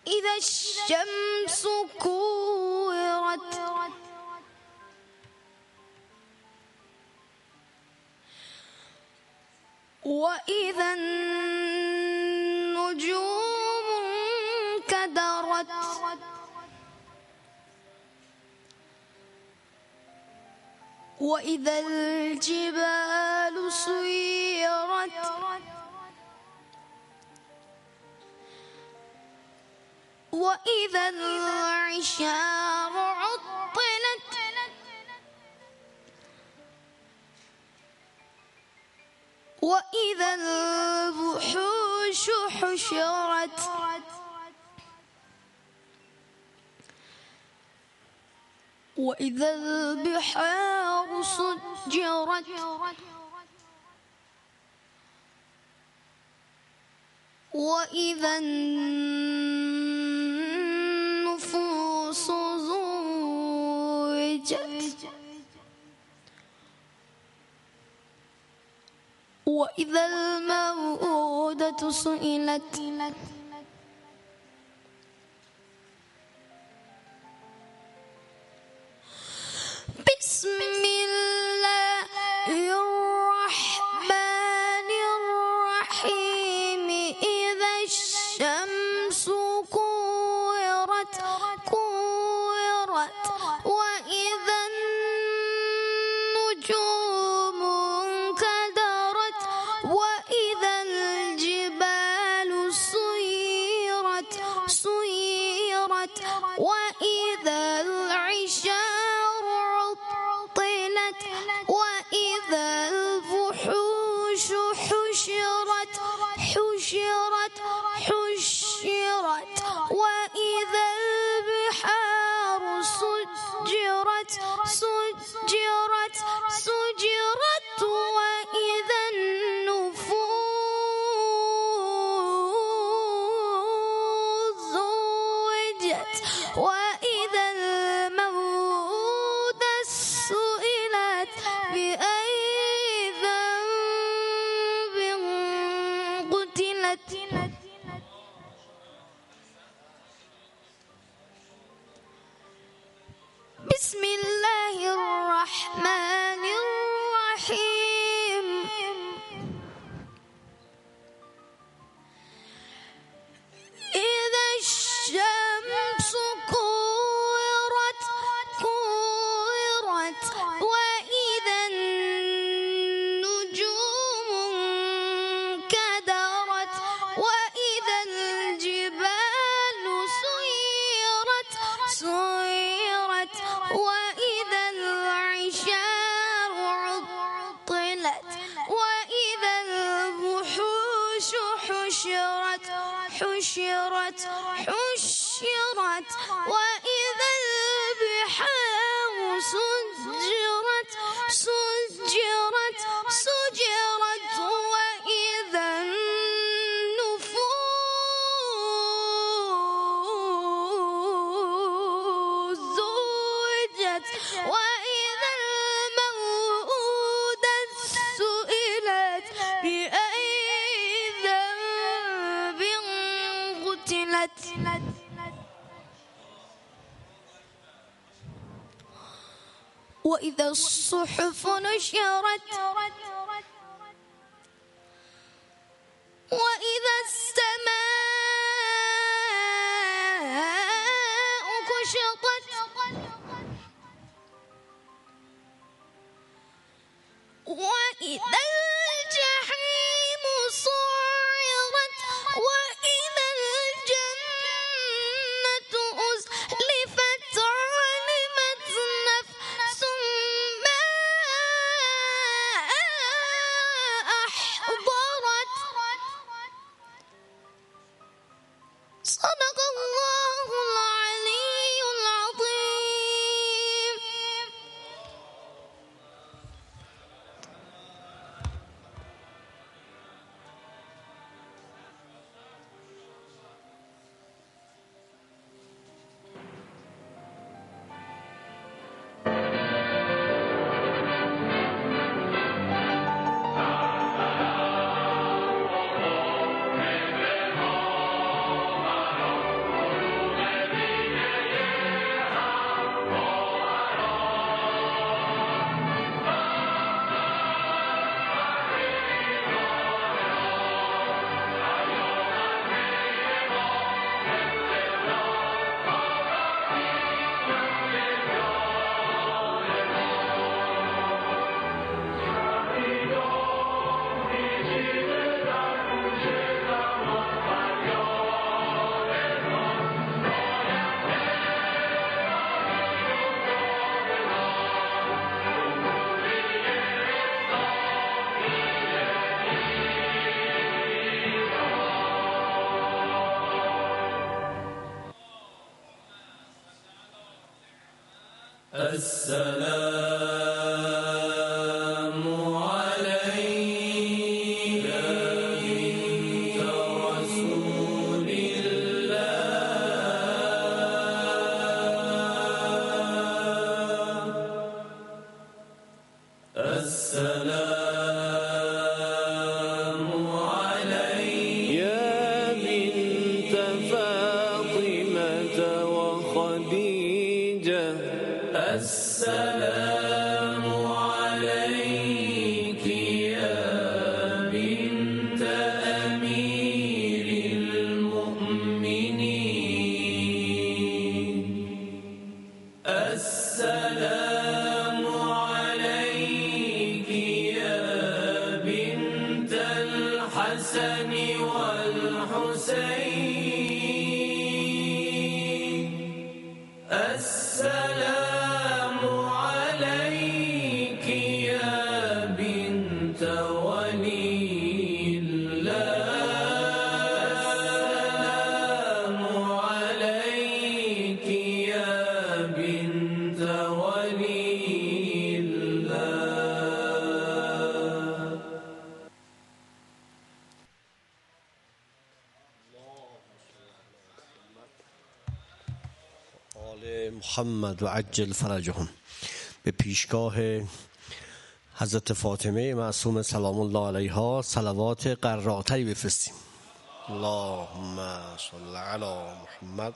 إذا الشمس كورت وإذا النجوم انكدرت وإذا الجبال سيرت وإذا العشار عطلت وإذا الوحوش حشرت وإذا البحار سجرت وإذا النفوس زوجت وإذا الموءودة سئلت بسم الله الرحمن الرحيم إذا الشمس كورت وإذا النجوم انكدرت وإذا الجبال سيرت وإذا العشار عطلت وإذا الوحوش حشرت وإذا البحار سجرت وإذا النفوس زوجت وإذا الموءودة سئلت بأي ذنب قتلت بسم الله الرحمن الرحيم إذا الشمس كورت وإذا النجوم انكدرت وإذا الجبال سيرت وإذا العشار عطلت وإذا الوحوش حشرت وإذا البحار سجرت وإذا النفوس زوجت وإذا الموءودة سئلت بأي ذنب قتلت وإذا الصحف نشرت وإذا السماء كشطت وإذا الجحيم سعرت وإذا الجنة أزلفت علمت نفس ما أحضرت صدق الله العلي العظيم. السلام عليك بنت رسول الله السلام عليك يا بنت فاطمة وخديجة السلام عليك يا بنت أمير المؤمنين السلام عليك يا بنت الحسن والحسين السلام عليك يا بنت ولي الله السلام عليك يا بنت ولي الله آل محمد و عجل فرجهم. به پیشگاه حضرت فاطمه معصومه سلام الله علیها صلوات قراتری بفرستیم. اللهم صل علی محمد.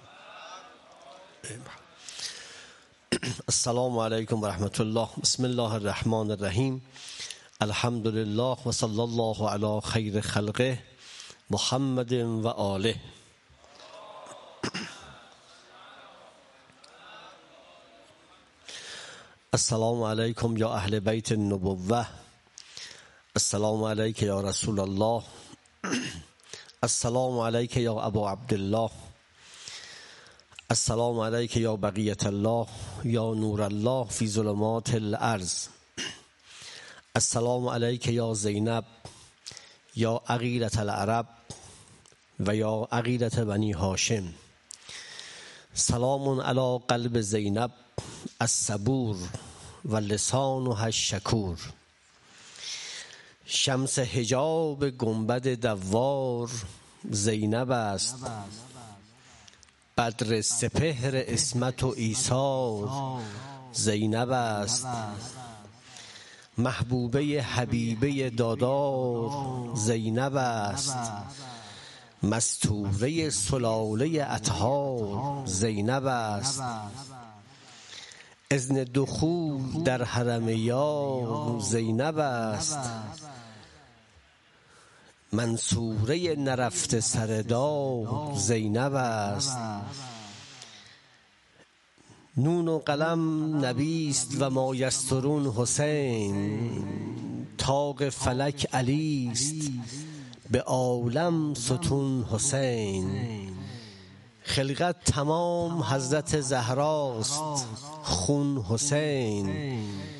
السلام علیکم و رحمت الله. بسم الله الرحمن الرحیم. الحمد لله و صلی الله علی خیر خلقه محمد و آله. السلام علیکم یا اهل بیت النبوه. السلام علیک یا رسول الله. السلام علیک یا ابا عبدالله. السلام علیک یا بقیت الله یا نور الله فی ظلمات الارض. السلام علیک یا زینب یا عقیلة العرب و یا عقیلة بنی هاشم. سلام علی قلب زینب الصبور و لسانها الشکور. شمس حجاب گنبد دوار زینب است. بدر سپهر عصمت و ایثار زینب است. محبوبه حبیبه دادار زینب است. مستوره سلاله اطهار زینب است. اذن دخول در حرم یار زینب است. منصوره نرفته سردار زینب است. نون و قلم نبیست و ما یسترون حسین. طاق فلک علی است به عالم ستون حسین. خلقت تمام حضرت زهراست خون حسین.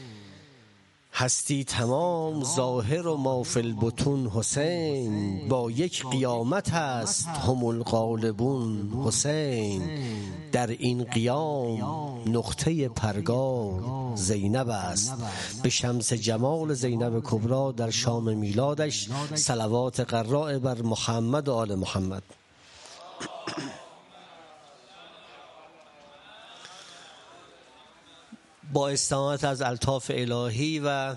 هستی تمام ظاهر و ما فی البطون حسین. با یک قیامت است هم الغالبون حسین. در این قیام نقطه پرگار زینب است. به شمس جمال زینب کبری در شام میلادش صلوات قراء بر محمد و آل محمد. با استعانت از الطاف الهی و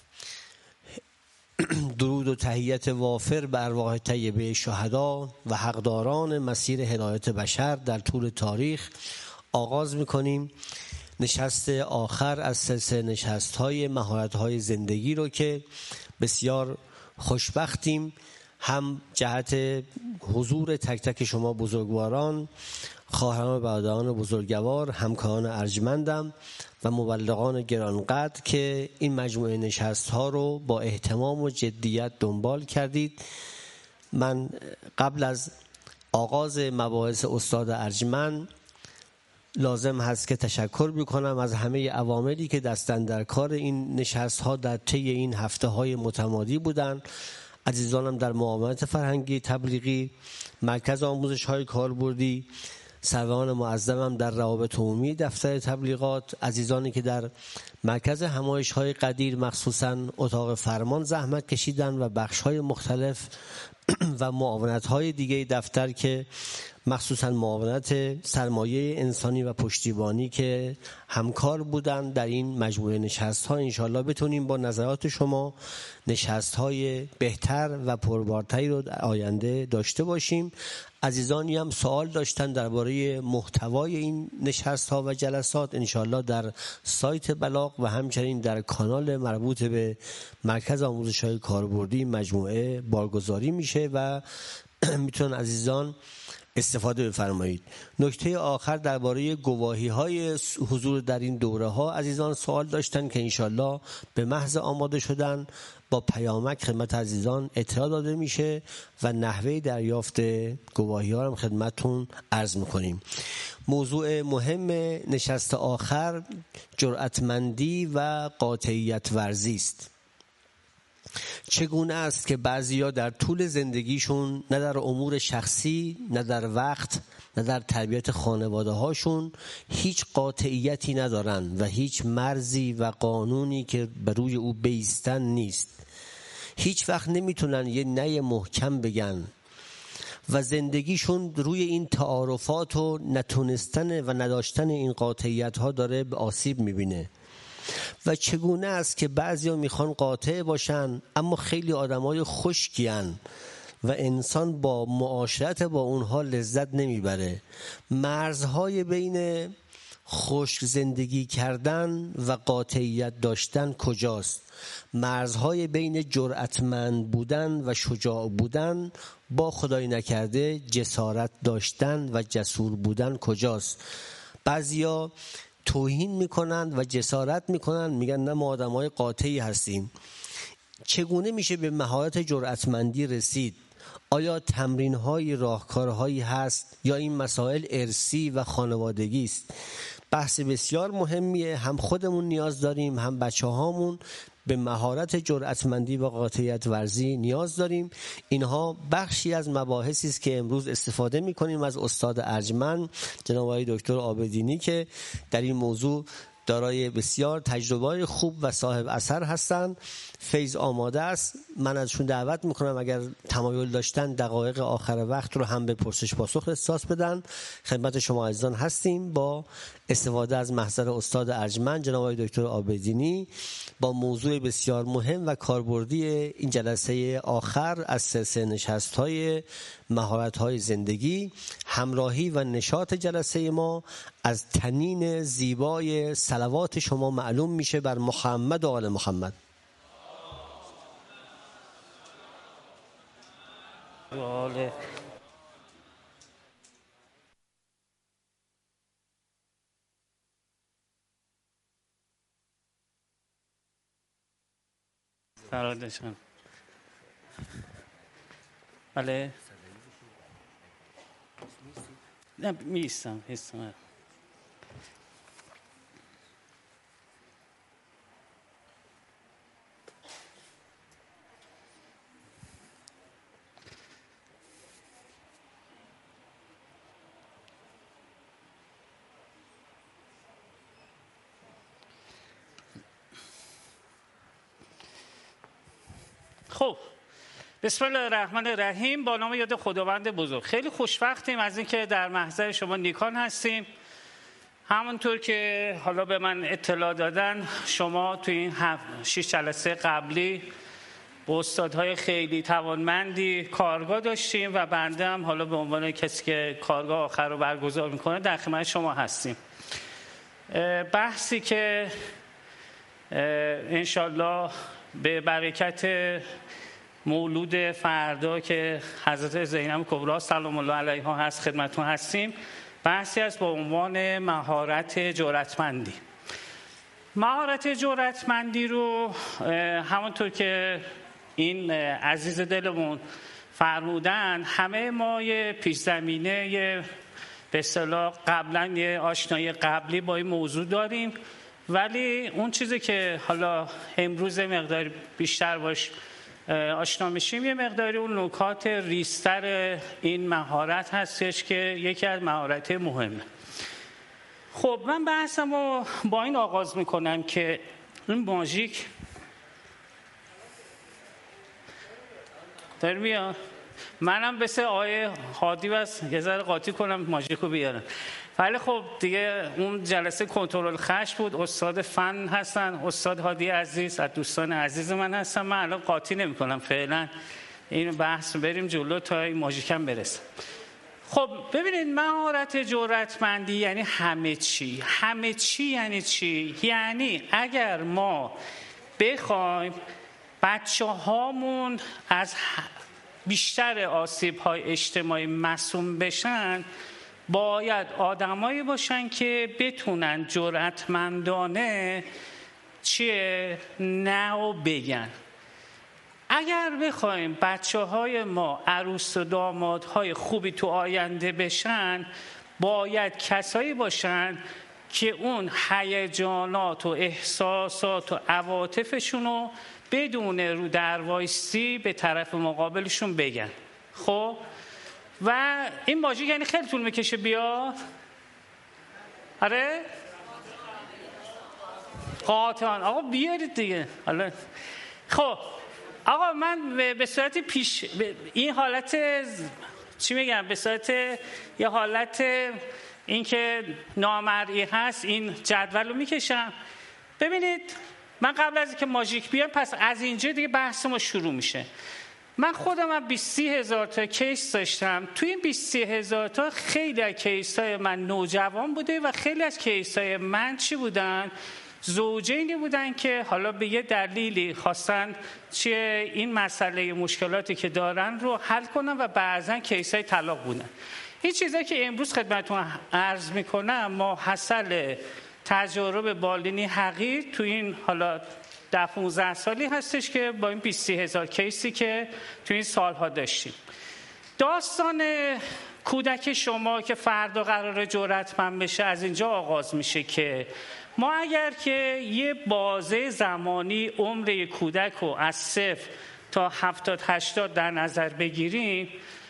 درود و تحیت وافر به ارواح طیبه شهدا و حقداران مسیر هدایت بشر در طول تاریخ آغاز می‌کنیم نشست آخر از سلسله نشست‌های مهارت‌های زندگی رو که بسیار خوشبختیم هم جهت حضور تک تک شما بزرگواران، خواهران و برادران بزرگوار، همکاران ارجمندم و مبلغان گرانقدر که این مجموعه نشست‌ها رو با اهتمام و جدیت دنبال کردید. من قبل از آغاز مباحث استاد ارجمند لازم هست که تشکر بکنم از همه عواملی که دستن در کار این نشست‌ها در طی این هفته‌های متمادی بودند. عزیزانم در معاونت فرهنگی تبلیغی، مرکز آموزش‌های کاربردی سروان معظمم در روابط عمومی دفتر تبلیغات، عزیزانی که در مرکز همایش‌های قدیر مخصوصاً اتاق فرمان زحمت کشیدن و بخش‌های مختلف و معاونت‌های دیگه دفتر که مخصوصاً معاونت سرمایه انسانی و پشتیبانی که همکار بودن در این مجموعه نشست‌ها، انشالله بتونیم با نظرات شما نشست‌های بهتر و پربارتری رو در آینده داشته باشیم. عزیزانی هم سوال داشتن درباره محتوای این نشست‌ها و جلسات، انشالله در سایت بلاغ و همچنین در کانال مربوط به مرکز آموزش‌های کاربردی مجموعه بارگذاری میشه و میتونن عزیزان استفاده بفرمایید. نکته آخر درباره گواهی‌های حضور در این دوره عزیزان سوال داشتن که انشالله به محض آماده شدن با پیامک خدمت عزیزان اطلاع داده میشه و نحوه دریافت گواهی‌ها رو خدمتتون عرض میکنیم. موضوع مهم نشست آخر جرأتمندی و قاطعیت ورزی است. چگونه است که بعضیا در طول زندگیشون نه در امور شخصی، نه در وقت، نه در تربیت خانواده هاشون هیچ قاطعیتی ندارن و هیچ مرزی و قانونی که بر روی او بایستن نیست. هیچ وقت نمیتونن یه نه محکم بگن و زندگیشون روی این تعارفات و نتونستن و نداشتن این قاطعیت ها داره به آسیب میبینه. و چگونه است که بعضیا میخوان قاطع باشن اما خیلی آدمای خشکیان و انسان با معاشرت با اونها لذت نمیبره. مرزهای بین خشک زندگی کردن و قاطعیت داشتن کجاست؟ مرزهای بین جرأتمند بودن و شجاع بودن با خدای نکرده جسارت داشتن و جسور بودن کجاست؟ بعضیا توهین میکنن و جسارت میکنن، میگن نه ما آدمای قاطعی هستیم. چگونه میشه به مهارت جرأتمندی رسید؟ آیا تمرین‌های راهکارهایی هست یا این مسائل ارثی و خانوادگی است؟ بحث بسیار مهمیه، هم خودمون نیاز داریم هم بچه‌هامون به مهارت جرأتمندی و قاطعیت ورزی نیاز داریم. اینها بخشی از مباحثی است که امروز استفاده می‌کنیم از استاد ارجمند جناب آقای دکتر عابدینی که در این موضوع دارای بسیار تجربه خوب و صاحب اثر هستند. فیض آماده است. من ازشون دعوت میکنم اگر تمایل داشتن دقایق آخر وقت رو هم به پرسش پاسخ اختصاص بدن. خدمت شما عزیزان هستیم با استفاده از محضر استاد ارجمند جناب آقای دکتر عابدینی با موضوع بسیار مهم و کاربردی این جلسه آخر از سلسله نشست‌های مهارت‌های زندگی. همراهی و نشاط جلسه ما از تنین زیبای صلوات شما معلوم میشه بر محمد و آل محمد. فرادشان بله نه میستم خب بسم الله الرحمن الرحیم. با نام یاد خداوند بزرگ. خیلی خوشوقتیم از اینکه در محضر شما نیکان هستیم. همونطور که حالا به من اطلاع دادن شما تو این 6 جلسه قبلی با استادهای خیلی توانمندی کارگاه داشتیم و بنده هم حالا به عنوان کسی که کارگاه آخر رو برگزار میکنه در خدمت شما هستیم. بحثی که انشالله به برکت مولود فردا که حضرت زینب کبرا سلام الله علیها هست خدمتتون هستیم. بحثی است با عنوان مهارت جرأتمندی. مهارت جرأتمندی رو همونطور که این عزیز دلمون فرمودن همه ما یه پیش زمینه به اصطلاح قبلا یه آشنایی قبلی با این موضوع داریم، ولی اون چیزی که حالا امروز مقدار بیشتر باش آشنا میشیم یه مقداری اون نکات ریزتر این مهارت هستش که یکی از مهارت مهمه. خب من بحثمو با این آغاز میکنم که این ماژیک در میاد. منم مثل آیه هادی بس یه ذره قاطی کنم ماژیکو بیارم. ولی خب دیگه اون جلسه کنترل خشم بود، استاد فن هستن، استاد هادی عزیز از دوستان عزیز من هستن. من الان قاطی نمی کنم فعلا، این بحث بریم جلو تا این ماژیکم برسه. خب ببینید مهارت جرأتمندی یعنی همه چی. همه چی یعنی چی؟ یعنی اگر ما بخوایم بچه هامون از بیشتر آسیب‌های اجتماعی معصوم بشن، باید آدمایی باشن که بتونن جرأتمندانه نه و بگن. اگر بخوایم بچه‌های ما عروس و دامادهای خوبی تو آینده بشن، باید کسایی باشن که اون هیجانات و احساسات و عواطفشون رو بدون رو در وایسی به طرف مقابلشون بگن. خب و این ماژیک یعنی خیلی طول میکشه بیاد. آره قاطعان آقا بیارید دیگه. خب آقا من به صورت پیش این حالت چی میگم، به صورت یه حالت این که نامرئی هست این جدول رو میکشم. ببینید من قبل از اینکه ماژیک بیام، پس از اینجا دیگه بحث ما شروع میشه. من خودم از 20-30 هزار تا کیس داشتم. توی این 20-30 هزار تا خیلی از کیس های من نوجوان بوده و خیلی از کیس های من چی بودن؟ زوجینی بودن که حالا به یه دلیلی خواستن این مسئله مشکلاتی که دارن رو حل کنن و بعضا کیس های طلاق بودن. این چیزایی که امروز خدمتتون عرض میکنم ما حاصل تجارب بالینی حقیر تو این حالا 10-15 سالی هستش که با این 20-30 هزار کیسی که تو این سالها داشتیم. داستان کودک شما که فردا قراره جرأتمند بشه از اینجا آغاز میشه که ما اگر که یه بازه زمانی عمر یک کودک رو از 0 تا 70-80 در نظر بگیریم،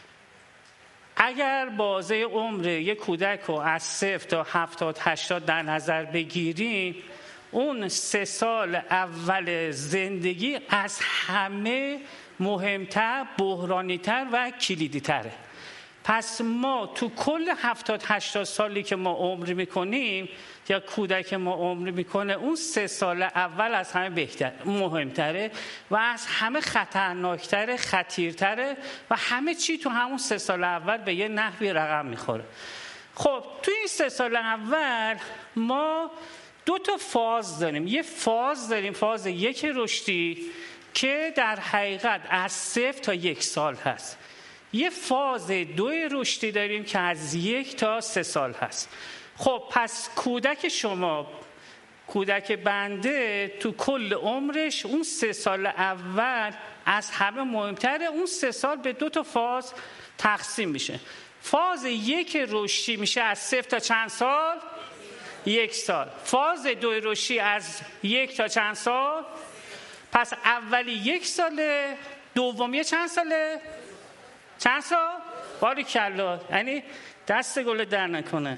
اگر بازه عمر یک کودک رو از 0 تا 70-80 در نظر بگیریم، اون 3 سال اول زندگی از همه مهمتر، بحرانیتر و کلیدیتره. پس ما تو کل 70-80 سالی که ما عمر میکنیم یا کودک ما عمر میکنه، اون 3 سال اول از همه بهتر، مهمتره و از همه خطرناکتره، خطیرتره و همه چی تو همون 3 سال اول به یه نحوی رقم میخوره. خب تو این 3 سال اول ما 2 تا فاز داریم. یه فاز داریم، فاز 1 رشدی که در حقیقت از 0 تا 1 سال هست. یه فاز 2 رشدی داریم که از 1 تا 3 سال هست. خب پس کودک شما، کودک بنده تو کل عمرش اون 3 سال اول از همه مهمتره. اون 3 سال به 2 تا فاز تقسیم میشه. فاز 1 رشدی میشه از 0 تا چند سال؟ 1 سال. فاز 2 رشدی از 1 تا چند سال؟ پس اولی 1 ساله، دومی چند ساله؟ چند سال؟ باریکلا، یعنی دست گل در نکنه.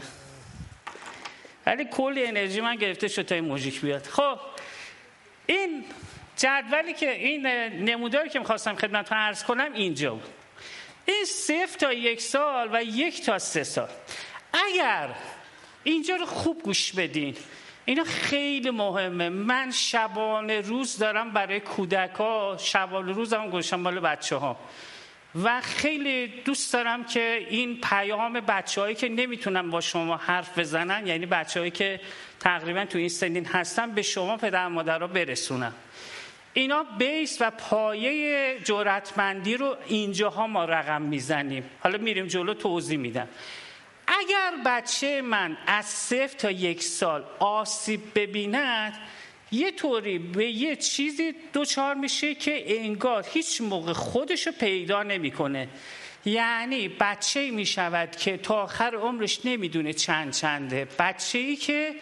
ولی کلی انرژی من گرفته شد تا این موژیک بیاد. خب این جدولی که این نموداری که می‌خواستم خدمتتون عرض کنم اینجا بود. این 0 تا 1 سال و 1 تا 3 سال. اگر اینجا رو خوب گوش بدین، اینا خیلی مهمه. من شبانه روز دارم برای کودک‌ها، شبانه روزم گوشم مال بچه‌ها و خیلی دوست دارم که این پیام بچه‌هایی که نمیتونن با شما حرف بزنن، یعنی بچه‌هایی که تقریبا تو این سنین هستن، به شما پدر مادرها برسونم. اینا بیس و پایه جرأتمندی رو اینجاها ما رقم میزنیم. حالا میریم جلو توضیح میدم. اگر بچه من از 0 تا 1 سال آسیب ببیند، یه طوری به یه چیزی دوچار میشه که انگار هیچ موقع خودشو پیدا نمیکنه. یعنی بچه‌ای میشود که تا آخر عمرش نمیدونه چنده. بچه‌ای که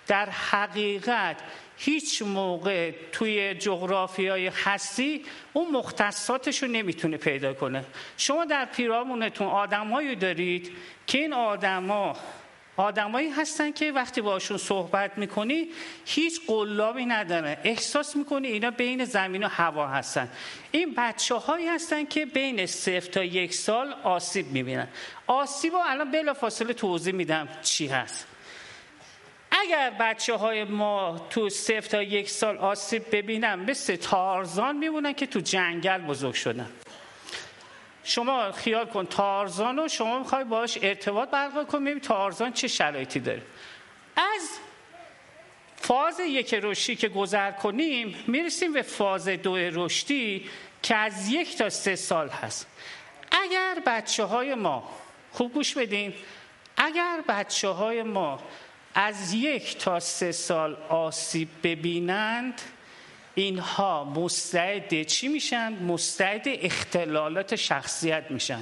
در حقیقت هیچ موقع توی جغرافیای هستی اون مختصاتش رو نمیتونه پیدا کنه. شما در پیرامونتون آدمایی دارید که این آدمایی هستن که وقتی باشون صحبت میکنی هیچ قلابی ندارن، احساس میکنی اینا بین زمین و هوا هستن. این بچه‌هایی هستن که بین 0 تا 1 سال آسیب میبینن. آسیب رو الان بلافاصله توضیح میدم چی هست. اگر بچه‌های ما تو 0 تا 1 سال آسیب ببینن مثل تارزان میمونن که تو جنگل بزرگ شدن. شما خیال کن تارزان رو شما میخوای باهاش ارتباط برقرار کنی، ببین تارزان چه شرایطی داره. از فاز 1 رشدی که گذر کنیم میرسیم به فاز 2 رشدی که از 1 تا 3 سال هست. اگر بچه‌های ما خوب گوش بدین، اگر بچه‌های ما از 1 تا 3 سال آسیب ببینند، اینها مستعد چی میشن؟ مستعد اختلالات شخصیت میشن.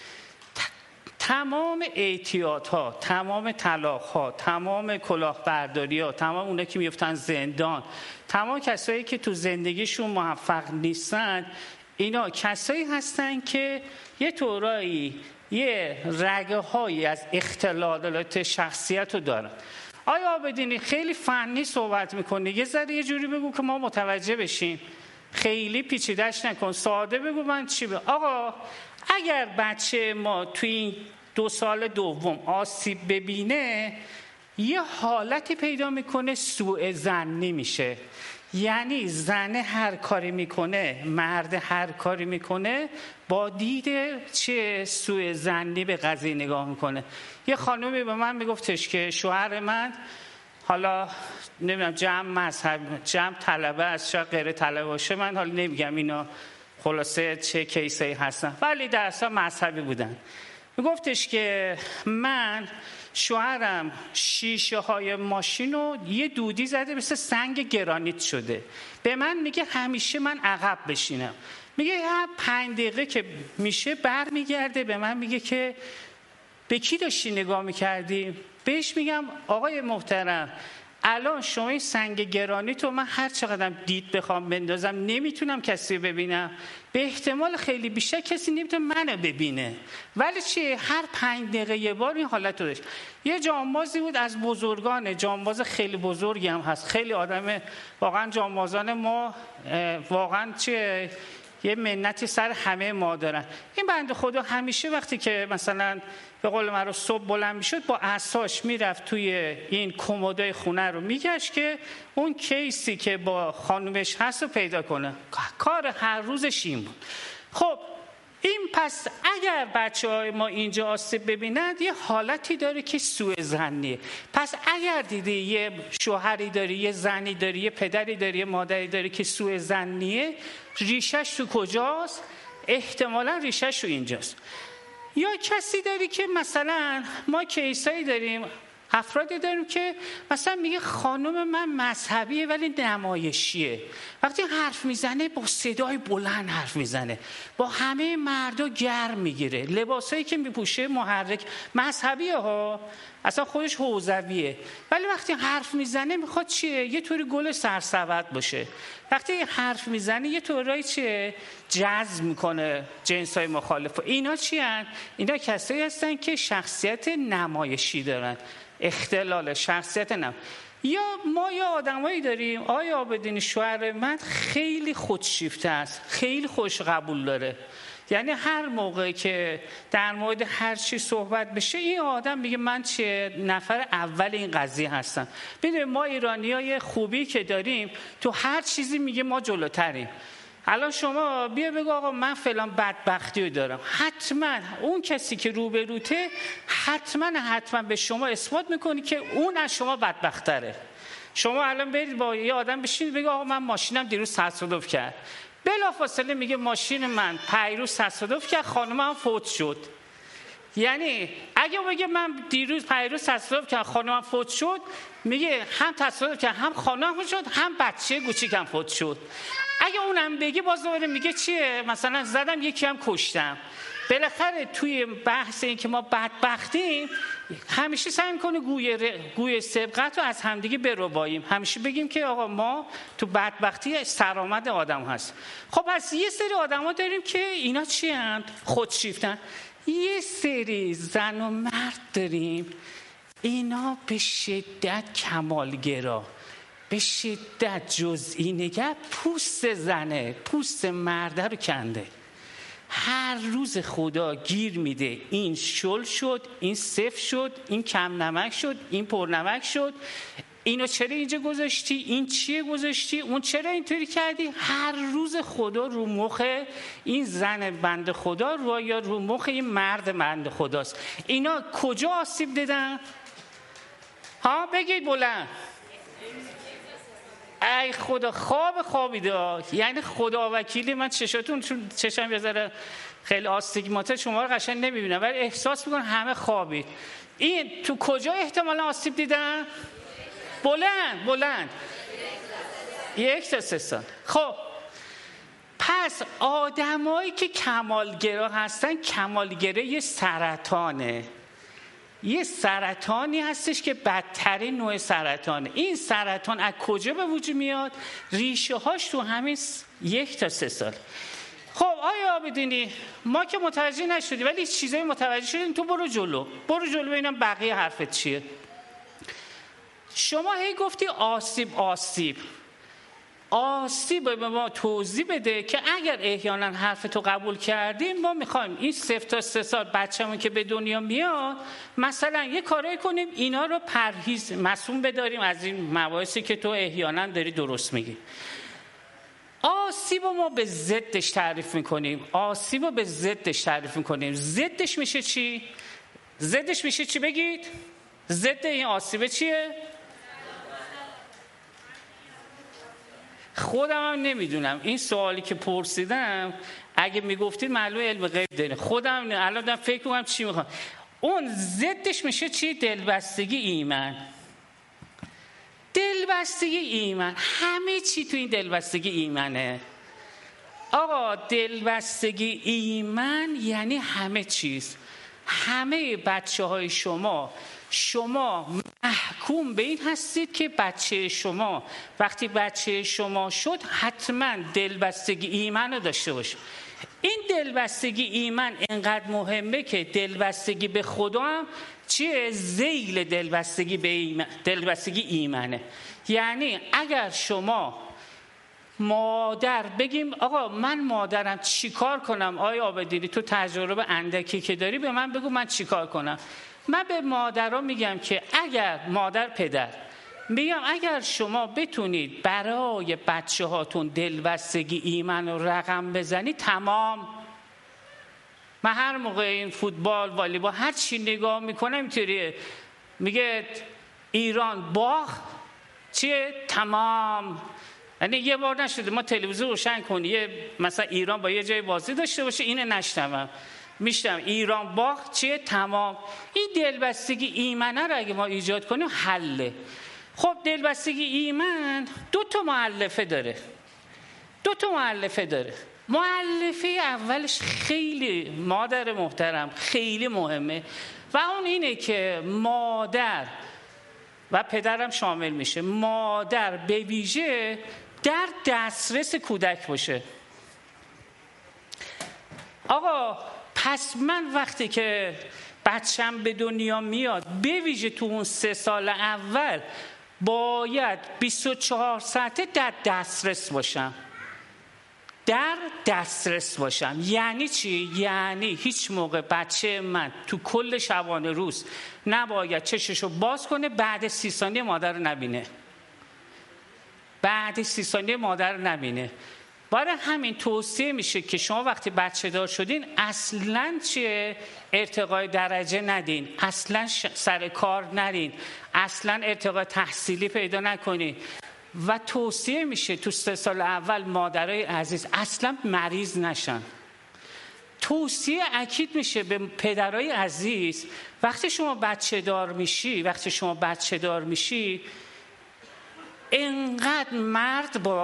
تمام اعتیادها، تمام طلاقها، تمام کلاهبرداری‌ها، تمام اونایی که میفتن زندان، تمام کسایی که تو زندگیشون موفق نیستن، اینا کسایی هستن که یه طورایی یه رگه‌هایی از اختلالات شخصیت رو دارن. آیا عابدینی خیلی فنی صحبت میکنی، یه ذره یه جوری بگو که ما متوجه بشیم، خیلی پیچیده‌اش نکن، ساده بگو من چی بگم. آقا اگر بچه ما توی این 2 سال دوم آسیب ببینه یه حالتی پیدا میکنه، سوء ظنی میشه. یعنی زن هر کاری میکنه، مرد هر کاری میکنه، با دید چه سوء ظنی به قضیه نگاه میکنه. یه خانومی به من میگفتش که شوهر من، حالا نمیدونم جمع مذهب، جمع طلبه است، شاید غیر طلبه باشه، من حالا نمیگم اینا خلاصه چه کیسایی هستن، ولی در اصل مذهبی بودن. میگفتش که من شوهرم شیشه های ماشین رو یه دودی زده مثل سنگ گرانیت شده، به من میگه همیشه من عقب بشینم. میگه 5 دقیقه که میشه بر میگرده به من میگه که به کی داشتی نگاه میکردی؟ بهش میگم آقای محترم الان شما این سنگ گرانیت رو من هر چقدر دید بخوام بندازم نمیتونم کسی ببینم، به احتمال خیلی بیشتر کسی نمیتونه منو ببینه، ولی چی؟ هر 5 دقیقه یه بار این حالت رو داشت. یه جانبازی بود از بزرگان، جانباز خیلی بزرگی هم هست، خیلی آدم، واقعا جانبازان ما واقعا چیه یه منتی سر همه ما دارن. این بنده خدا همیشه وقتی که مثلا به قول من رو صبح بلند میشد با عصاش میرفت توی این کمدای خونه رو میگشت که اون کیسی که با خانومش هست رو پیدا کنه. کار هر روزش این بود. خب این پس اگر بچه‌های ما اینجا آسیب ببینند یه حالتی داره که سوء ظنیه. پس اگر دیدی یه شوهری داری، یه زنی داری، یه پدری داری، یه مادری داری که سوء ظنیه، ریشش تو کجاست؟ احتمالاً ریشش تو اینجاست. یا کسی داری که مثلا ما کیسایی داریم، افرادی داریم که مثلا میگه خانم من مذهبیه ولی نمایشیه، وقتی حرف میزنه با صدای بلند حرف میزنه، با همه مردا گرم میگیره، لباسایی که میپوشه محرک، مذهبیه ها، اصلا خودش حوزویه، ولی وقتی حرف میزنه میخواد چیه؟ یه طوری گل سرسبد باشه. وقتی حرف میزنه یه طوری چیه؟ جذب میکنه جنسای مخالف. اینا چی هن؟ اینا کسایی هستن که شخصیت نمایشی دارن، اختلال شخصیت یا ما یا آدمایی داریم، آیا عابدینی شوهر من خیلی خودشیفته است، خیلی خوش قبول داره، یعنی هر موقع که در مورد هر چی صحبت بشه این آدم میگه من چه نفر اول این قضیه هستم. ببینید ما ایرانیای خوبی که داریم تو هر چیزی میگه ما جلوتریم. الان شما بیا بگو آقا من فلان بدبختی رو دارم، حتما اون کسی که روبروته حتما به شما اثبات میکنی که اون از شما بدبختره. شما الان برید با یه آدم بشین بگو آقا من ماشینم دیروز تصادف کرد، بلافاصله میگه ماشین من پیروز تصادف کرد، خانمم فوت شد. یعنی اگه بگه من پیروز تصادف کرد خانمم فوت شد، میگه هم تصادف کرد هم خانمم فوت شد هم بچه کوچیکم فوت شد. اگه اونم بگه باز دوباره میگه چیه؟ مثلا زدم یکی هم کشتم. بالاخره توی بحث این که ما بدبختیم همیشه سعی می‌کنیم گوی سبقت رو از همدیگه برباییم، همیشه بگیم که آقا ما تو بدبختی سرآمد آدم هست. خب پس یه سری آدم‌ها داریم که اینا چی هستند؟ خودشیفتن. یه سری زن و مرد داریم اینا به شدت کمالگرا، به شدت جزئی نگر، پوست زنه پوست مرده رو کنده. هر روز خدا گیر میده این شل شد، این سفت شد، این کم نمک شد، این پر نمک شد، اینو چرا اینجا گذاشتی، این چیه گذاشتی، اون چرا اینطوری کردی. هر روز خدا رو مخ این زن بنده خدا رو یا رو مخ این مرد بنده خداست. اینا کجا آسیب دیدن؟ ها بگید بلند. ای خدا خوابیده، یعنی خدا وکیلی من چشاتون چون چشم یه ذره خیلی آستیگماته شما رو قشنگ نمیبینم ولی احساس میکنم همه خوابید. این تو کجا احتمالا آسیب دیدن؟ بلند 1 تا 3 سال. خب پس آدمایی که کمالگرا هستن، کمالگرا یه سرطانه، یه سرطانی هستش که بدترین نوع سرطانه. این سرطان از کجا به وجود میاد؟ ریشه هاش تو همین 1 تا 3 سال. خب آیا عابدینی ما که متوجه نشدی ولی چیزایی متوجه شدیم، تو برو جلو ببینم بقیه حرفت چیه. شما هی گفتی آسیب به ما توضیح بده که اگر احیانا حرف تو قبول کردیم ما میخوایم این 0 تا 3 سال بچه‌مون که به دنیا میاد مثلا یه کاری کنیم اینا رو پرهیز معصوم بداریم از این مباحثی که تو احیانا داری درست میگی. آسیب رو ما به ضدش تعریف میکنیم. ضدش میشه چی؟ بگید ضد این آسیب چیه؟ خودم هم نمیدونم. این سوالی که پرسیدم اگه میگفتید معلومه علم غیب داره، خودم الان دارم فکر میکنم چی میخوام. اون ضدش میشه چی؟ دلبستگی ایمان. همه چی تو این دلبستگی ایمانه. آقا دلبستگی ایمان یعنی همه چیز. همه بچه های شما محکوم به این هستید که بچه شما وقتی بچه شما شد حتما دلبستگی ایمان رو داشته باشه. این دلبستگی ایمان اینقدر مهمه که دلبستگی به خدا هم چیه؟ ذیل دلبستگی ایمانه. یعنی اگر شما مادر بگیم آقا من مادرم چیکار کنم، آیا عابدینی تو تجربه اندکی که داری به من بگو من چیکار کنم. من به مادرها میگم که اگر پدر میگم اگر شما بتونید برای بچه هاتون دلبستگی ایمان رو رقم بزنید تمام. من هر موقع این فوتبال والیبال هر چی نگاه میکنم اینطوریه، میگه ایران باخت چیه؟ تمام. یعنی یه بار نشده ما تلویزیون روشن کنی مثلا ایران با یه جای بازی داشته باشه اینه نشنوم میشتم ایران باخت چیه؟ تمام. این دلبستگی ایمانه رو اگه ما ایجاد کنیم حله. خب دلبستگی ایمان 2 تا مؤلفه داره. مؤلفه اولش خیلی مادر محترم خیلی مهمه و اون اینه که مادر و پدرم شامل میشه، مادر به ویژه در دسترس کودک باشه. آقا پس من وقتی که بچم به دنیا میاد به ویژه تو اون 3 سال اول باید 24 ساعته در دسترس باشم. یعنی چی؟ یعنی هیچ موقع بچه من تو کل شبانه روز نباید چششو باز کنه بعد 30 ثانیه مادر رو نبینه. برای همین توصیه میشه که شما وقتی بچه دار شدین اصلاً ارتقای درجه ندین، اصلاً سر کار نرین، اصلاً ارتقای تحصیلی پیدا نکنین و توصیه میشه تو 3 سال اول مادرای عزیز اصلاً مریض نشن. توصیه اکید میشه به پدرای عزیز وقتی شما بچه دار میشی انقدر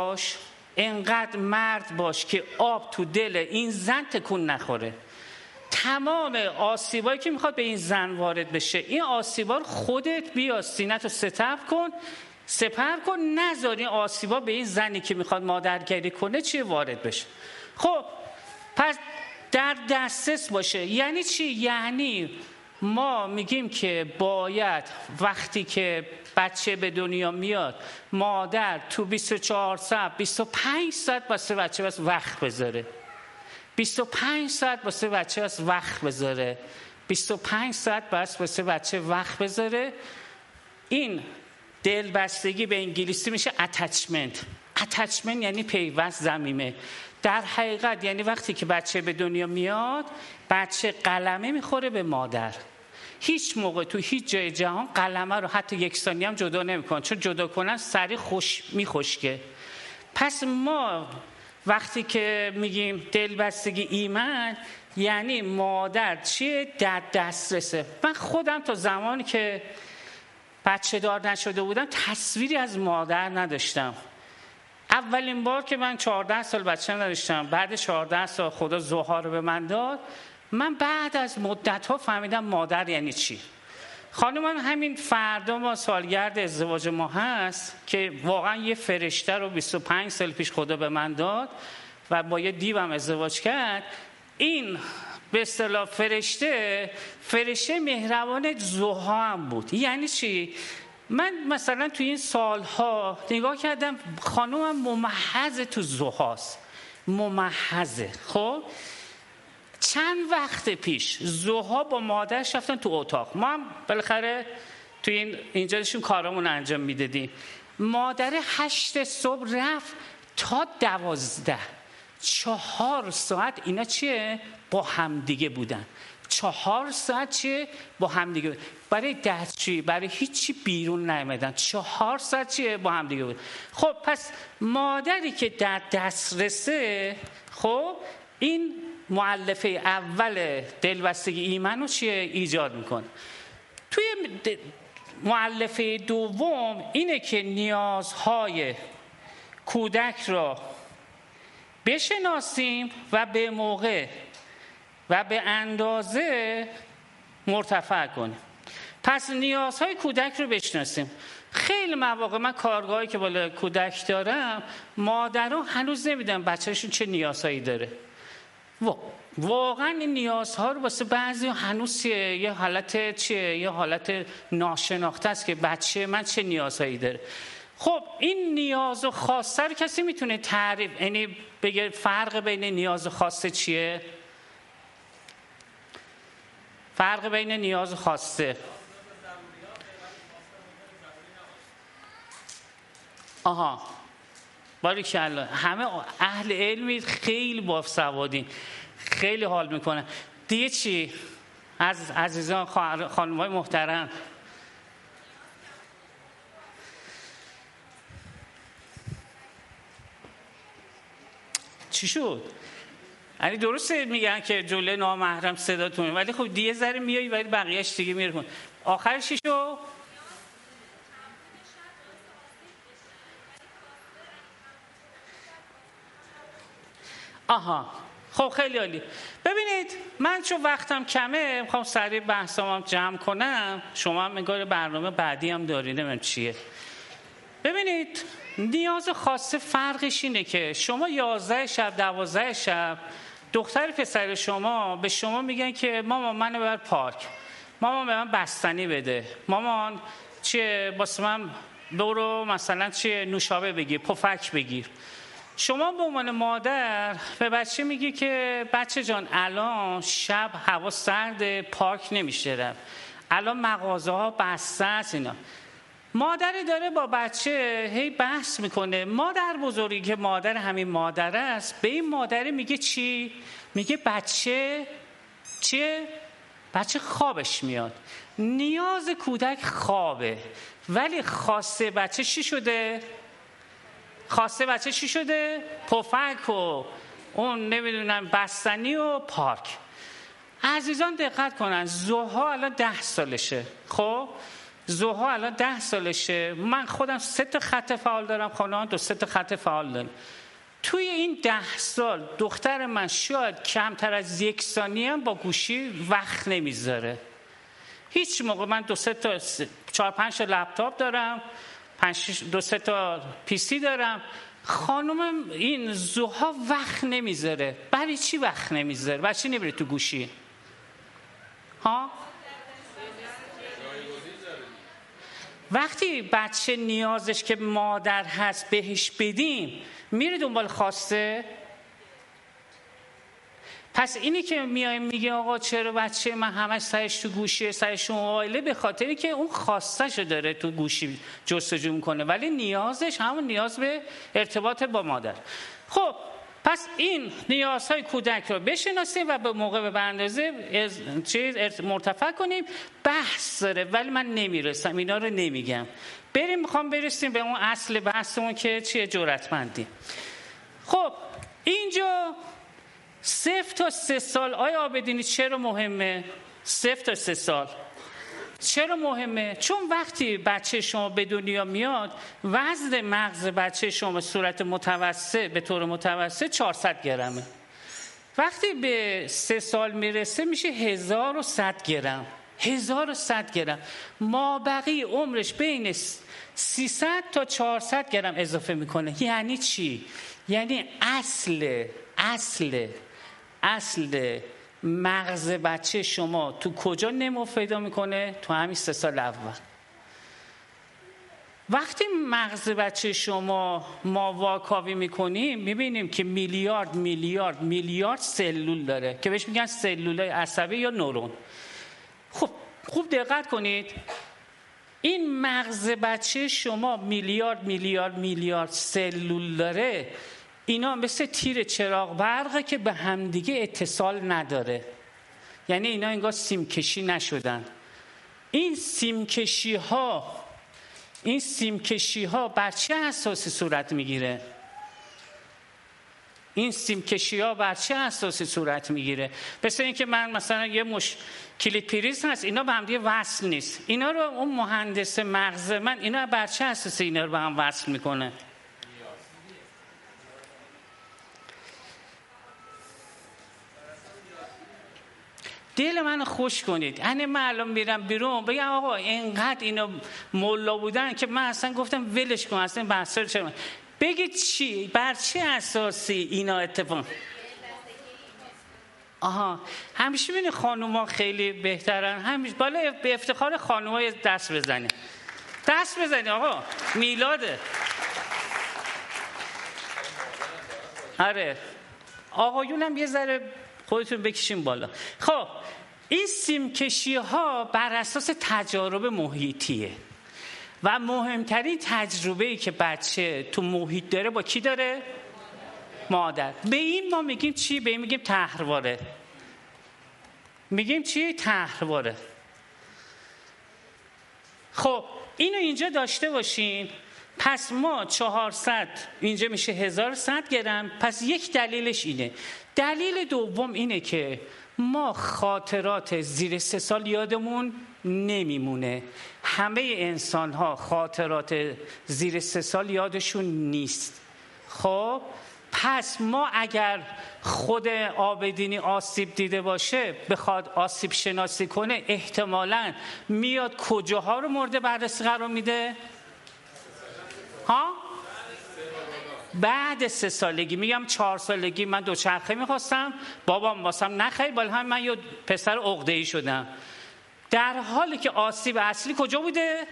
مرد باش که آب تو دل این زن تکون نخوره. تمام آسیبایی که میخواد به این زن وارد بشه، این آسیبا رو خودت بیا سینه‌تو سپر کن، نذار این آسیبا به این زنی که میخواد مادرگری کنه چیه وارد بشه. خب پس در دسترس باشه. یعنی چی؟ یعنی ما میگیم که باید وقتی که بچه به دنیا میاد مادر تو 24 ساعت 25 ساعت واسه بچه بس وقت بذاره، 25 ساعت واسه بچه بس وقت بذاره، 25 ساعت بس واسه بچه وقت بذاره. این دلبستگی به انگلیسی میشه attachment یعنی پیوست ضمیمه. در حقیقت یعنی وقتی که بچه به دنیا میاد بچه قلمه میخوره به مادر. هیچ موقع تو هیچ جای جهان قلمه رو حتی یک ثانیه هم جدا نمیکنن، چون جدا کنن سریع میخشکه. پس ما وقتی که میگیم دلبستگی ایمن یعنی مادر چیه؟ در دسترسه. من خودم تا زمانی که بچه دار نشده بودم تصویری از مادر نداشتم. اولین بار که من 14 سال بچه نداشتم، بعد 14 سال خدا زوها رو به من داد، من بعد از مدت ها فهمیدم مادر یعنی چی. خانم همین فردا ما سالگرد ازدواج ما هست که واقعا یه فرشته رو 25 سال پیش خدا به من داد و با یه دیوم ازدواج کرد. این به اصطلاح فرشته مهربان زوها هم بود. یعنی چی؟ من مثلا تو این سالها نگاه کردم خانومم ممحضه تو زوهاست، ممحضه. خب چند وقت پیش زوها با مادرش رفتن تو اتاق، ما هم بالاخره تو اینجا داشتیم کارامون انجام میدادیم. مادر 8 صبح رفت تا 12، 4 ساعت اینا چیه؟ با همدیگه بودن. 4 ساعت چیه؟ با همدیگه بودن. برای دستشویی برای هیچی بیرون نیامدن. 4 ساعت چیه؟ با همدیگه بودن. خب پس مادری که در دسترسه، خب این مؤلفه اول دلبستگی ایمن رو چیه؟ ایجاد میکنه. توی مؤلفه دوم اینه که نیازهای کودک را بشناسیم و به موقع و به اندازه مرتفع کنیم. پس نیازهای کودک رو بشناسیم. خیلی مواقع من کارگاهی که بالا کودک دارم مادرها هنوز نمیدونن بچه‌شون چه نیازهایی داره. واقعا این نیازها رو واسه بعضی هنوز یه حالت چیه؟ یه حالت ناشناخته است که بچه من چه نیازهایی داره. خب این نیاز و خواسته رو کسی میتونه تعریف، یعنی بگه فرق بین نیاز و خواسته چیه؟ فرق بین نیاز و خواسته. آها باریکالله، همه اهل علمی، خیلی باسوادین، خیلی حال میکنن. دیگه چی؟ از عزیزان خانم‌های محترم، چی شد؟ یعنی درسته میگن که جلوی نامحرم صداتونه، ولی خب دیگه ذره میایی ولی بقیه‌اش دیگه میره کن. آخرش چی شد؟ آها خب خیلی عالی. ببینید من چون وقتم کمه میخوام سریع بحثام جمع کنم، شما هم نگاه برنامه بعدی هم دارید نمیدونم چیه. ببینید نیاز خاصه فرقش اینه که شما 11 شب 12 شب دختر پسر شما به شما میگن که مامان منو ببر پارک، مامان به من بستنی بده، مامان چیه واسه من برو مثلا چیه نوشابه بگیر، پفک بگیر. شما به عنوان مادر به بچه میگی که بچه جان الان شب هوا سرد، پارک نمیشه رفت، الان مغازه ها بسته است. اینا مادری داره با بچه هی بحث میکنه. مادر بزرگی که مادر همین مادر است به این مادر میگه چی؟ میگه بچه چیه؟ بچه خوابش میاد. نیاز کودک خوابه، ولی خواسته بچه چی شده؟ خواسته بچه چی شده؟ پفک و اون نمیدونم بستنی و پارک. عزیزان دقت کنن، زوها الان 10 سالشه. خب زوها الان 10 سالشه. من خودم 3 تا خط فعال دارم، خانوادم 2 تا خط فعال دارم. توی این 10 سال دختر من شاید کمتر از 1 ثانیه هم با گوشی وقت نمیذاره. هیچ موقع من 4-5 تا لپتاپ دارم، 2-3 تا پیسی دارم. خانومم این زوها وقت نمیذاره. برای چی وقت نمیذاره؟ برای چی نمیره تو گوشی؟ ها؟ وقتی بچه نیازش که مادر هست بهش بدیم، میره دنبال خواسته. پس اینی که میایم میگه آقا چرا بچه من همش سرش تو گوشیه، سرش تو موبایله، به خاطری که اون خواسته‌شو داره تو گوشی جستجو میکنه، ولی نیازش همون نیاز به ارتباط با مادر. خب پس این نیازهای کودک رو بشناسیم و به موقع به اندازه مرتفع کنیم. بحث داره ولی من نمیرسم، اینا رو نمیگم. میخوام برسیم به اون اصل بحثمون که چیه؟ جرأتمندی. خب اینجا 0 تا 3 سال آیا عابدینی چرا مهمه؟ 0 تا 3 سال چرا مهمه؟ چون وقتی بچه شما به دنیا میاد، وزن مغز بچه شما به صورت متوسط، به طور متوسط 400 گرمه. وقتی به 3 سال میرسه میشه 1100 گرم. 1100 گرم. مابقی عمرش بین 300 تا 400 گرم اضافه میکنه. یعنی چی؟ یعنی اصل مغز بچه شما تو کجا نمو پیدا میکنه؟ تو همین 3 سال اول. وقتی مغز بچه شما ما واکاوی میکنیم، میبینیم که میلیارد سلول داره که بهش میگن سلولای عصبی یا نورون. خب خوب دقت کنید، این مغز بچه شما میلیارد سلول داره. اینا مثل تیر چراغ برقه که به همدیگه اتصال نداره. یعنی اینا انگار سیم کشی نشدن. این سیم کشی ها بر چه اساسی صورت میگیره؟ مثل این که من مثلا یه کلید پریز هست، اینا به هم دیگه وصل نیست. اینا رو اون مهندس مغز من اینا بر چه اساسی اینا رو به هم وصل میکنه؟ دل منو خوش کنید. من الان میرم بیرون بگم آقا اینقدر اینا مولا بودن که من اصلا گفتم ولش کن، اصلا بحثا چرا. بگید چی؟ بر چه اساسی اینا اتفاق؟ همیشه ببینید خانوما خیلی بهترن. همیشه بالا به افتخار خانوما دست بزنید آقا، میلاده. آره آقایونم یه ذره خودتون بکشین بالا. خب این سیمکشی ها بر اساس تجارب محیطیه و مهمترین تجربه‌ای که بچه تو محیط داره با کی داره؟ مادر. به این ما میگیم چی؟ به این میگیم طرحواره. طرحواره. خب اینو اینجا داشته باشین. پس ما 400 اینجا میشه 1100 گرم. پس یک دلیلش اینه. دلیل دوم اینه که ما خاطرات زیر 3 سال یادمون نمیمونه. همه انسان ها خاطرات زیر 3 سال یادشون نیست. خب پس ما اگر خود عابدینی آسیب دیده باشه، بخواد آسیب شناسی کنه، احتمالاً میاد کجاها رو مورد بررسی قرار میده؟ بعد 3 سالگی. میگم 4 سالگی من دوچرخه میخواستم، بابام واسم نخرید، بالا هم من یه پسر عقده‌ای شدم. در حالی که آسیب اصلی کجا بوده؟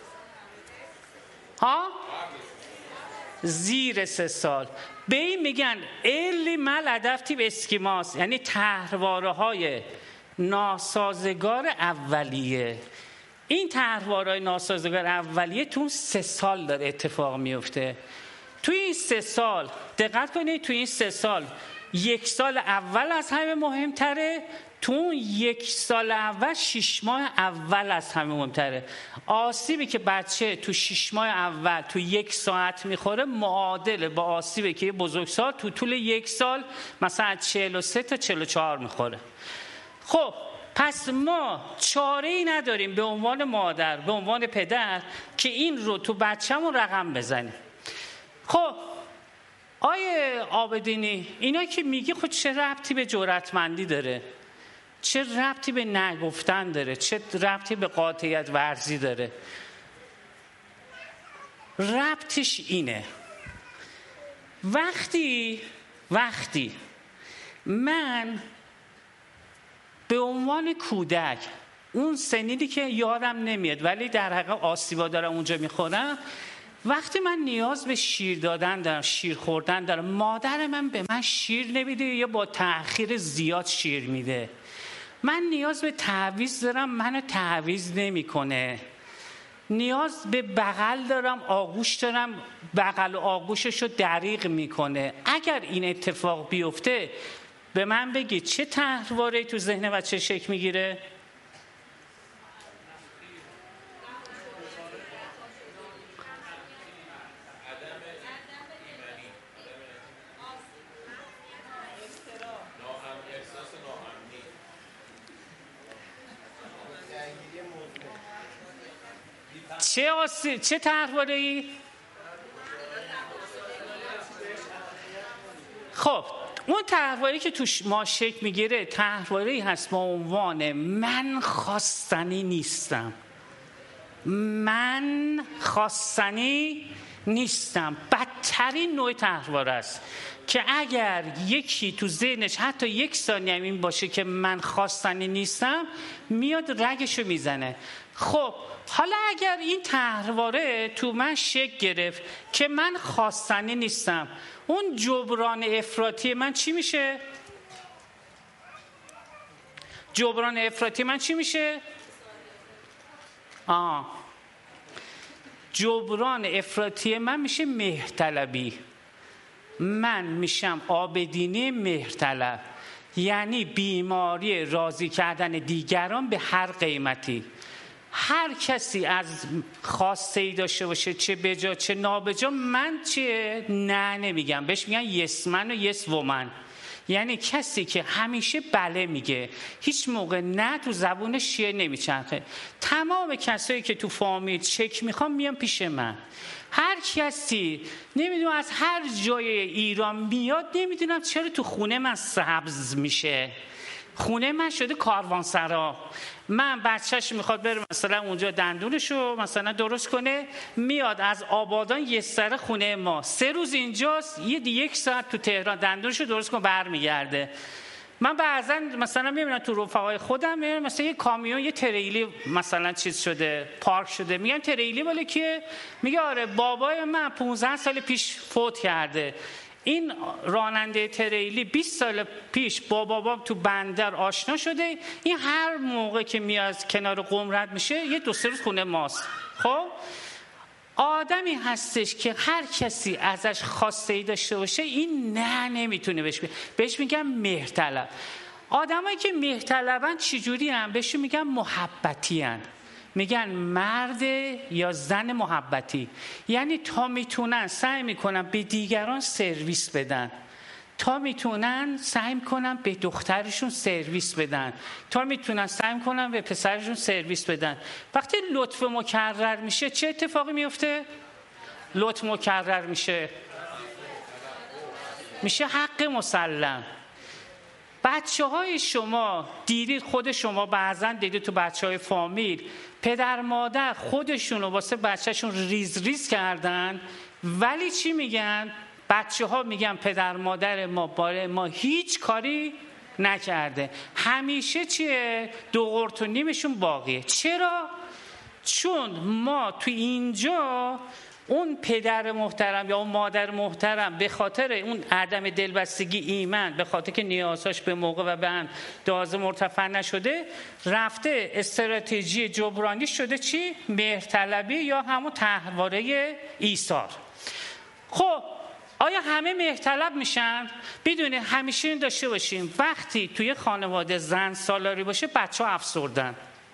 زیر 3 سال. به این میگن الی مال ادپتیو اسکیماس، یعنی طرحواره های ناسازگار اولیه. این طرحواره ناسازگار اولیه تو 3 سال داره اتفاق میفته. توی این 3 سال دقت کنید، توی این 3 سال 1 سال اول از همه مهمتره. تو اون 1 سال اول 6 ماه اول از همه مهمتره. آسیبی که بچه تو 6 ماه اول تو 1 ساعت میخوره معادله با آسیبی که بزرگسال تو طول 1 سال مثلا 43 تا 44 میخوره. خب پس ما چاره‌ای نداریم به عنوان مادر، به عنوان پدر، که این رو تو بچه‌مون رقم بزنیم. خب آیه عابدینی اینا که میگی خود چه ربطی به جرأتمندی داره؟ چه ربطی به نگفتن داره؟ چه ربطی به قاطعیت ورزی داره؟ ربطش اینه وقتی من به عنوان کودک اون سنیدی که یادم نمیاد ولی در حقیقت آسیبا دارم اونجا میخورم، وقتی من نیاز به شیر دادن دارم، شیر خوردن دارم، مادر من به من شیر نمیده یا با تأخیر زیاد شیر میده، من نیاز به تعویض دارم منو تعویض نمیکنه، نیاز به بغل دارم آغوش دارم بغل و آغوششو دریغ میکنه. اگر این اتفاق بیفته به من بگید چه طرحواره‌ای تو ذهن بچه شکل میگیره؟ چه طرحواره‌ای؟ خب اون طرحواره‌ای که توش ما شکل میگیره طرحواره‌ای هست با عنوان من خواستنی نیستم. من خواستنی نیستم بدترین نوع طرحواره است که اگر یکی تو ذهنش حتی یک ثانیه این باشه که من خواستنی نیستم میاد رگشو میزنه. خب حالا اگر این طرحواره تو من شکل گرفت که من خواستنی نیستم، اون جبران افراطی من چی میشه؟ جبران افراطی من چی میشه؟ جبران افراطی من میشه مهرطلبی. من میشم عابدینی مهرطلب، یعنی بیماری راضی کردن دیگران به هر قیمتی. هر کسی از خواسته ای داشته باشه چه بجا چه نابجا، من چه نه نمیگم، بهش میگن یس من و یس ومن، یعنی کسی که همیشه بله میگه، هیچ موقع نه تو زبونش چیه نمیچرخه. تمام کسایی که تو فامیل چک میخوام میان پیش من. هر کسی نمیدونم از هر جای ایران میاد، نمیدونم چرا تو خونه من سبز میشه، خونه من شده کاروانسرا. من بچهش میخواد بره مثلا اونجا دندونشو مثلا درست کنه، میاد از آبادان یه سر خونه ما 3 روز اینجاست، یک ساعت تو تهران دندونشو درست کنه برمیگرده. من بعضا مثلا میبینم تو رفقای خودم مثلا یه کامیون یه تریلی مثلا چیز شده پارک شده، میگم تریلی ولی که میگه آره بابای من 15 سال پیش فوت کرده، این راننده تریلی 20 سال پیش با بابام تو بندر آشنا شده، این هر موقع که میاد کنار قم رد میشه یه 2-3 روز خونه ماست. خب آدمی هستش که هر کسی ازش خواسته ای داشته باشه این نه نمیتونه بهش میگن مهرطلب. آدمایی که مهرطلبن چجوری هم؟ بهشون میگن محبتی هن. میگن مرد یا زن محبتی، یعنی تا میتونن سعی میکنن به دیگران سرویس بدن، تا میتونن سعی میکنن به دخترشون سرویس بدن، تا میتونن سعی میکنن به پسرشون سرویس بدن. وقتی لطف مکرر میشه چه اتفاقی میفته؟ لطف مکرر میشه حق مسلم. بچه‌های شما دیدید، خود شما بعضا دیدید تو بچه‌های فامیل پدر مادر خودشونو واسه بچه‌شون ریز ریز کردن، ولی چی میگن؟ بچه‌ها میگن پدر مادر ما باره ما هیچ کاری نکرده، همیشه چیه؟ 2 قرت و نیمشون باقیه. چرا؟ چون ما تو اینجا اون پدر محترم یا اون مادر محترم به خاطر اون عدم دلبستگی ایمان، به خاطر که نیازهاش به موقع و به اندازه مرتفع نشده، رفته استراتژی جبرانی شده چی؟ مهرطلبی یا همون طرحواره ایثار. خب آیا همه مهرطلب میشن؟ بدونید همیشه این داشته باشیم وقتی توی خانواده زن سالاری باشه بچه‌ها افسردن.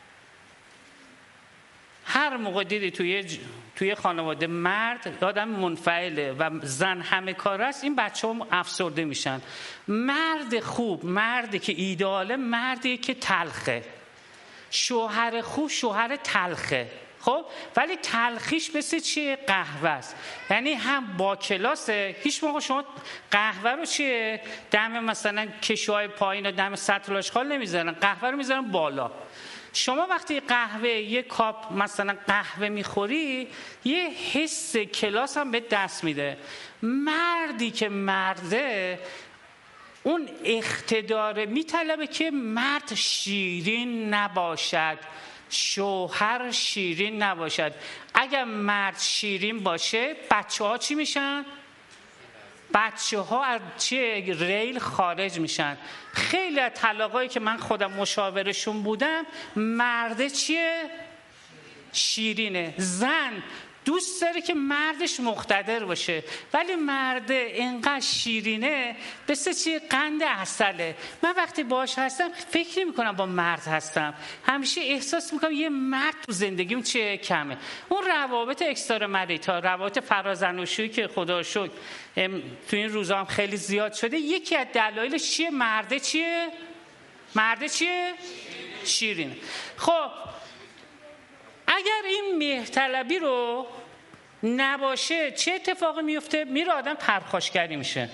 هر موقع دیدی توی خانواده مرد آدم منفعله و زن همه کار است، این بچه‌ها افسرده میشن. مرد خوب، مردی که ایداله، مردی که تلخه. شوهر خوب شوهر تلخه. خب ولی تلخیش مثل چیه؟ قهوه است. یعنی هم با کلاسه، هیچ موقع شما قهوه رو چیه دم مثلا کشوهای پایین و دم سطل آشغال نمیذارن، قهوه رو میذارن بالا. شما وقتی قهوه یک کاپ مثلا قهوه میخوری یه حس کلاس هم به دست میده. مردی که مرده اون اقتدار میطلبه که مرد شیرین نباشد، شوهر شیرین نباشد. اگر مرد شیرین باشه بچه ها چی میشن؟ بچه ها از ریل خارج میشن. خیلی از طلاقایی که من خودم مشاورشون بودم مرده چیه؟ شیرینه. زن دوست داره که مردش مقتدر باشه، ولی مرده اینقدر شیرینه مثل چی؟ قند عسله. من وقتی باهاش هستم فکر میکنم با مرد هستم، همیشه احساس میکنم یه مرد تو زندگیم چیه کمه. اون روابط اکسترا مریتا، روابط فرازناشویی که خدا رو شکر تو این روزا هم خیلی زیاد شده، یکی از دلایلش چیه؟ مرده چیه؟ مرده چیه؟ شیرینه. خب اگر این مهرطلبی رو نباشه چه اتفاقی میفته؟ میره آدم پرخاشگری میشه،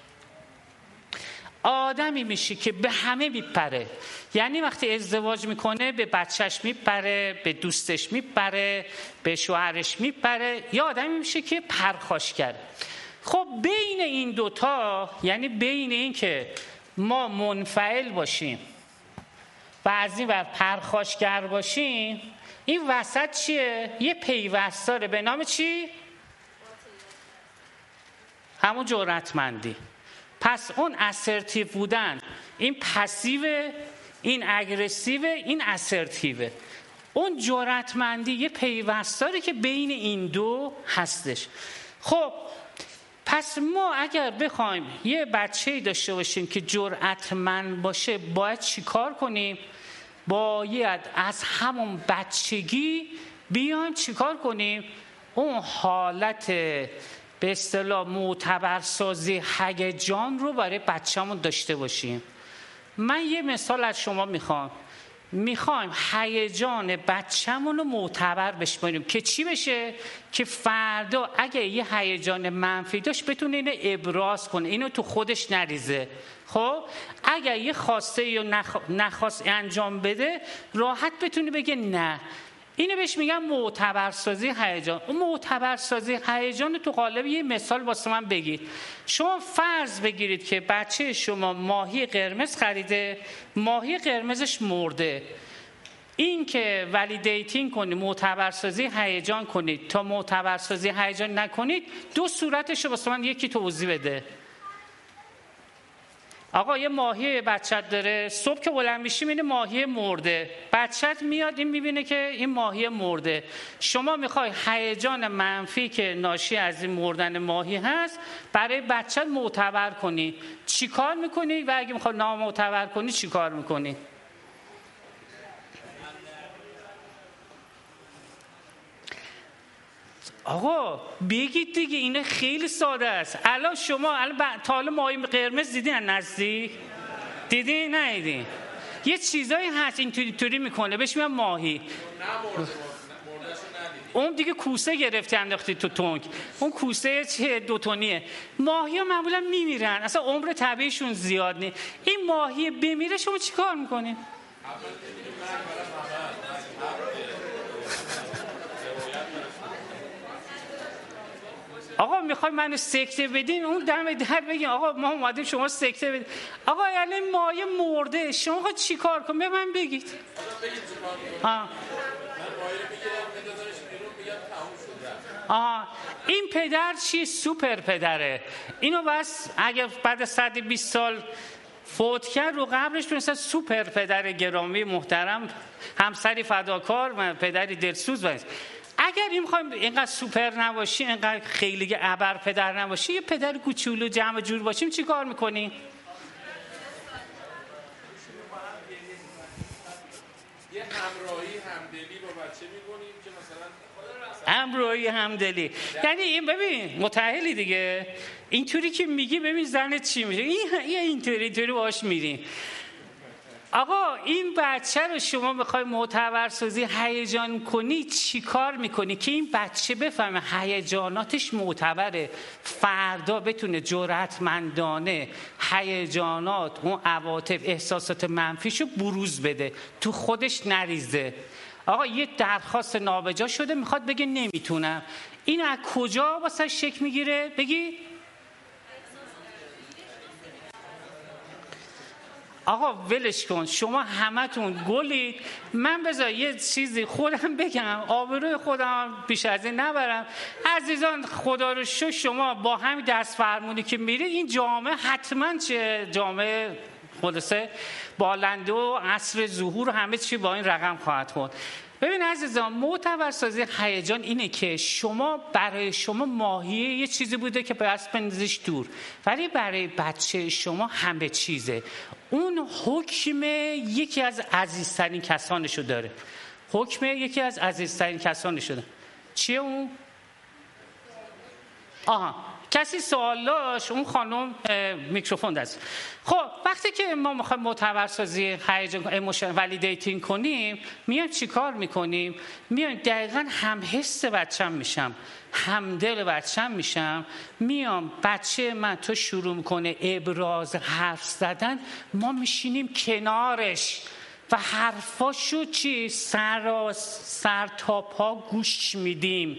آدمی میشه که به همه میپره. یعنی وقتی ازدواج میکنه به بچهش میپره، به دوستش میپره، به شوهرش میپره، یا آدمی میشه که پرخاشگره. خب بین این دوتا، یعنی بین این که ما منفعل باشیم و از این ور پرخاشگر باشیم، این وسط چیه؟ یه پیوست داره به نام چی؟ همون جرأتمندی. پس اون اسرتیو بودن، این پسیو، این اگریسیو، این اسرتیو. اون جرأتمندی یه پیوست داره که بین این دو هستش. خب پس ما اگر بخوایم یه بچه‌ای داشته باشیم که جرأتمند باشه باید چی کار کنیم؟ باید از همون بچگی بیایم چیکار کنیم؟ اون حالت به اصطلاح معتبرسازی هیجان رو برای بچه‌مون داشته باشیم. من یه مثال از شما میخوایم هیجان بچه‌مون رو معتبر بشماریم که چی بشه؟ که فردا اگه یه هیجان منفی داشت بتونه اینو ابراز کنه، اینو تو خودش نریزه. خب اگر یه خواسته یا نخواست انجام بده راحت بتونه بگه نه. اینو بهش میگم معتبرسازی هیجان. اون معتبرسازی هیجان تو قالب یه مثال واسه من بگید. شما فرض بگیرید که بچه شما ماهی قرمز خریده، ماهی قرمزش مرده. این که ولیدیتینگ کنید، معتبرسازی هیجان کنید تا معتبرسازی هیجان نکنید، دو صورتش رو واسه من یکی توضیح بده. آقا یه ماهی بچت داره، صبح که بلند میشیم این ماهی مرده، بچت میاد این میبینه که این ماهی مرده. شما میخوای هیجان منفی که ناشی از این مردن ماهی هست برای بچت معتبر کنی، چی کار میکنی؟ و اگه میخوای نامعتبر کنی چی کار میکنی؟ آقا بگید دیگه، اینه خیلی ساده است. الان شما تا حالا ماهی قرمز دیدین نزدیک؟ دیدین؟ ندیدین؟ یه چیزایی هست اینطوری میکنه بهش میگن ماهی. اون دیگه کوسه گرفتی انداختی تو تونک، اون کوسه چه 2 تنیه. ماهی ها معمولا میمیرن، اصلا عمر طبیعیشون زیاد نیست. این ماهی بمیره شما چی کار میکنین؟ آقا میخوای منو سکته بدین؟ اون دم در بگین آقا ما اومدیم شما سکته بدین. آقا یعنی مایه مرده، شما چی کار کن؟ به من بگید. این پدر چی؟ سوپر پدره. اینو بس اگر بعد 120 سال فوت کرد رو قبرش مثلا سوپر پدر گرامی محترم، همسری فداکار و پدری دلسوز باشه. اگر این میخوایم اینقدر سوپر نباشی، اینقدر خیلی ابر پدر نباشی، یه پدر کوچولو جمع جور باشیم، چی کار میکنی؟ یه همراهی همدلی با بچه میکنیم که مثلا همراهی همدلی، یعنی این ببین متأهلی دیگه، اینطوری که میگی ببین زنت چی میشه، این اینطوری باهاش میریم. آقا این بچه رو شما میخوای معتبرسازی هیجان کنی، چی کار میکنی که این بچه بفهمه هیجاناتش معتبره، فردا بتونه جرأتمندانه هیجانات، اون عواطف، احساسات منفیشو بروز بده، تو خودش نریزه. آقا یه درخواست نابجا شده میخواد بگه نمیتونم، این از کجا واسه شک میگیره؟ بگی آقا ولش کن، شما همتون گلید. من بذار یه چیزی خودم بگم، آبروی خودم بیش از این نبرم. عزیزان خدا رو شکر شما با همین دست فرمونی که میرید این جامعه حتما چه جامعه خلاصه بالنده و عصر ظهور همه چی با این رقم خواهد خورد. ببین عزیزان، معتبرسازی هیجان اینه که شما برای شما ماهیه یه چیزی بوده که باید بندازیش دور، ولی برای بچه شما همه چیزه. اون حکم یکی از عزیزترین کسانشو داره. حکم یکی از عزیزترین کسانشو داره. چیه اون؟ کسی سوال داشت؟ اون خانم میکروفون دست. خب وقتی که ما میخوایم معتبرسازی هیجان ایموشن والیدیتینگ کنیم، میایم چی کار میکنیم؟ میایم دقیقاً هم حس بچه‌م میشم، هم دل بچه‌م میشم، میام بچه من تو شروع میکنه ابراز حرف زدن، ما میشینیم کنارش و حرفاشو چی سر تا پا گوش میدیم.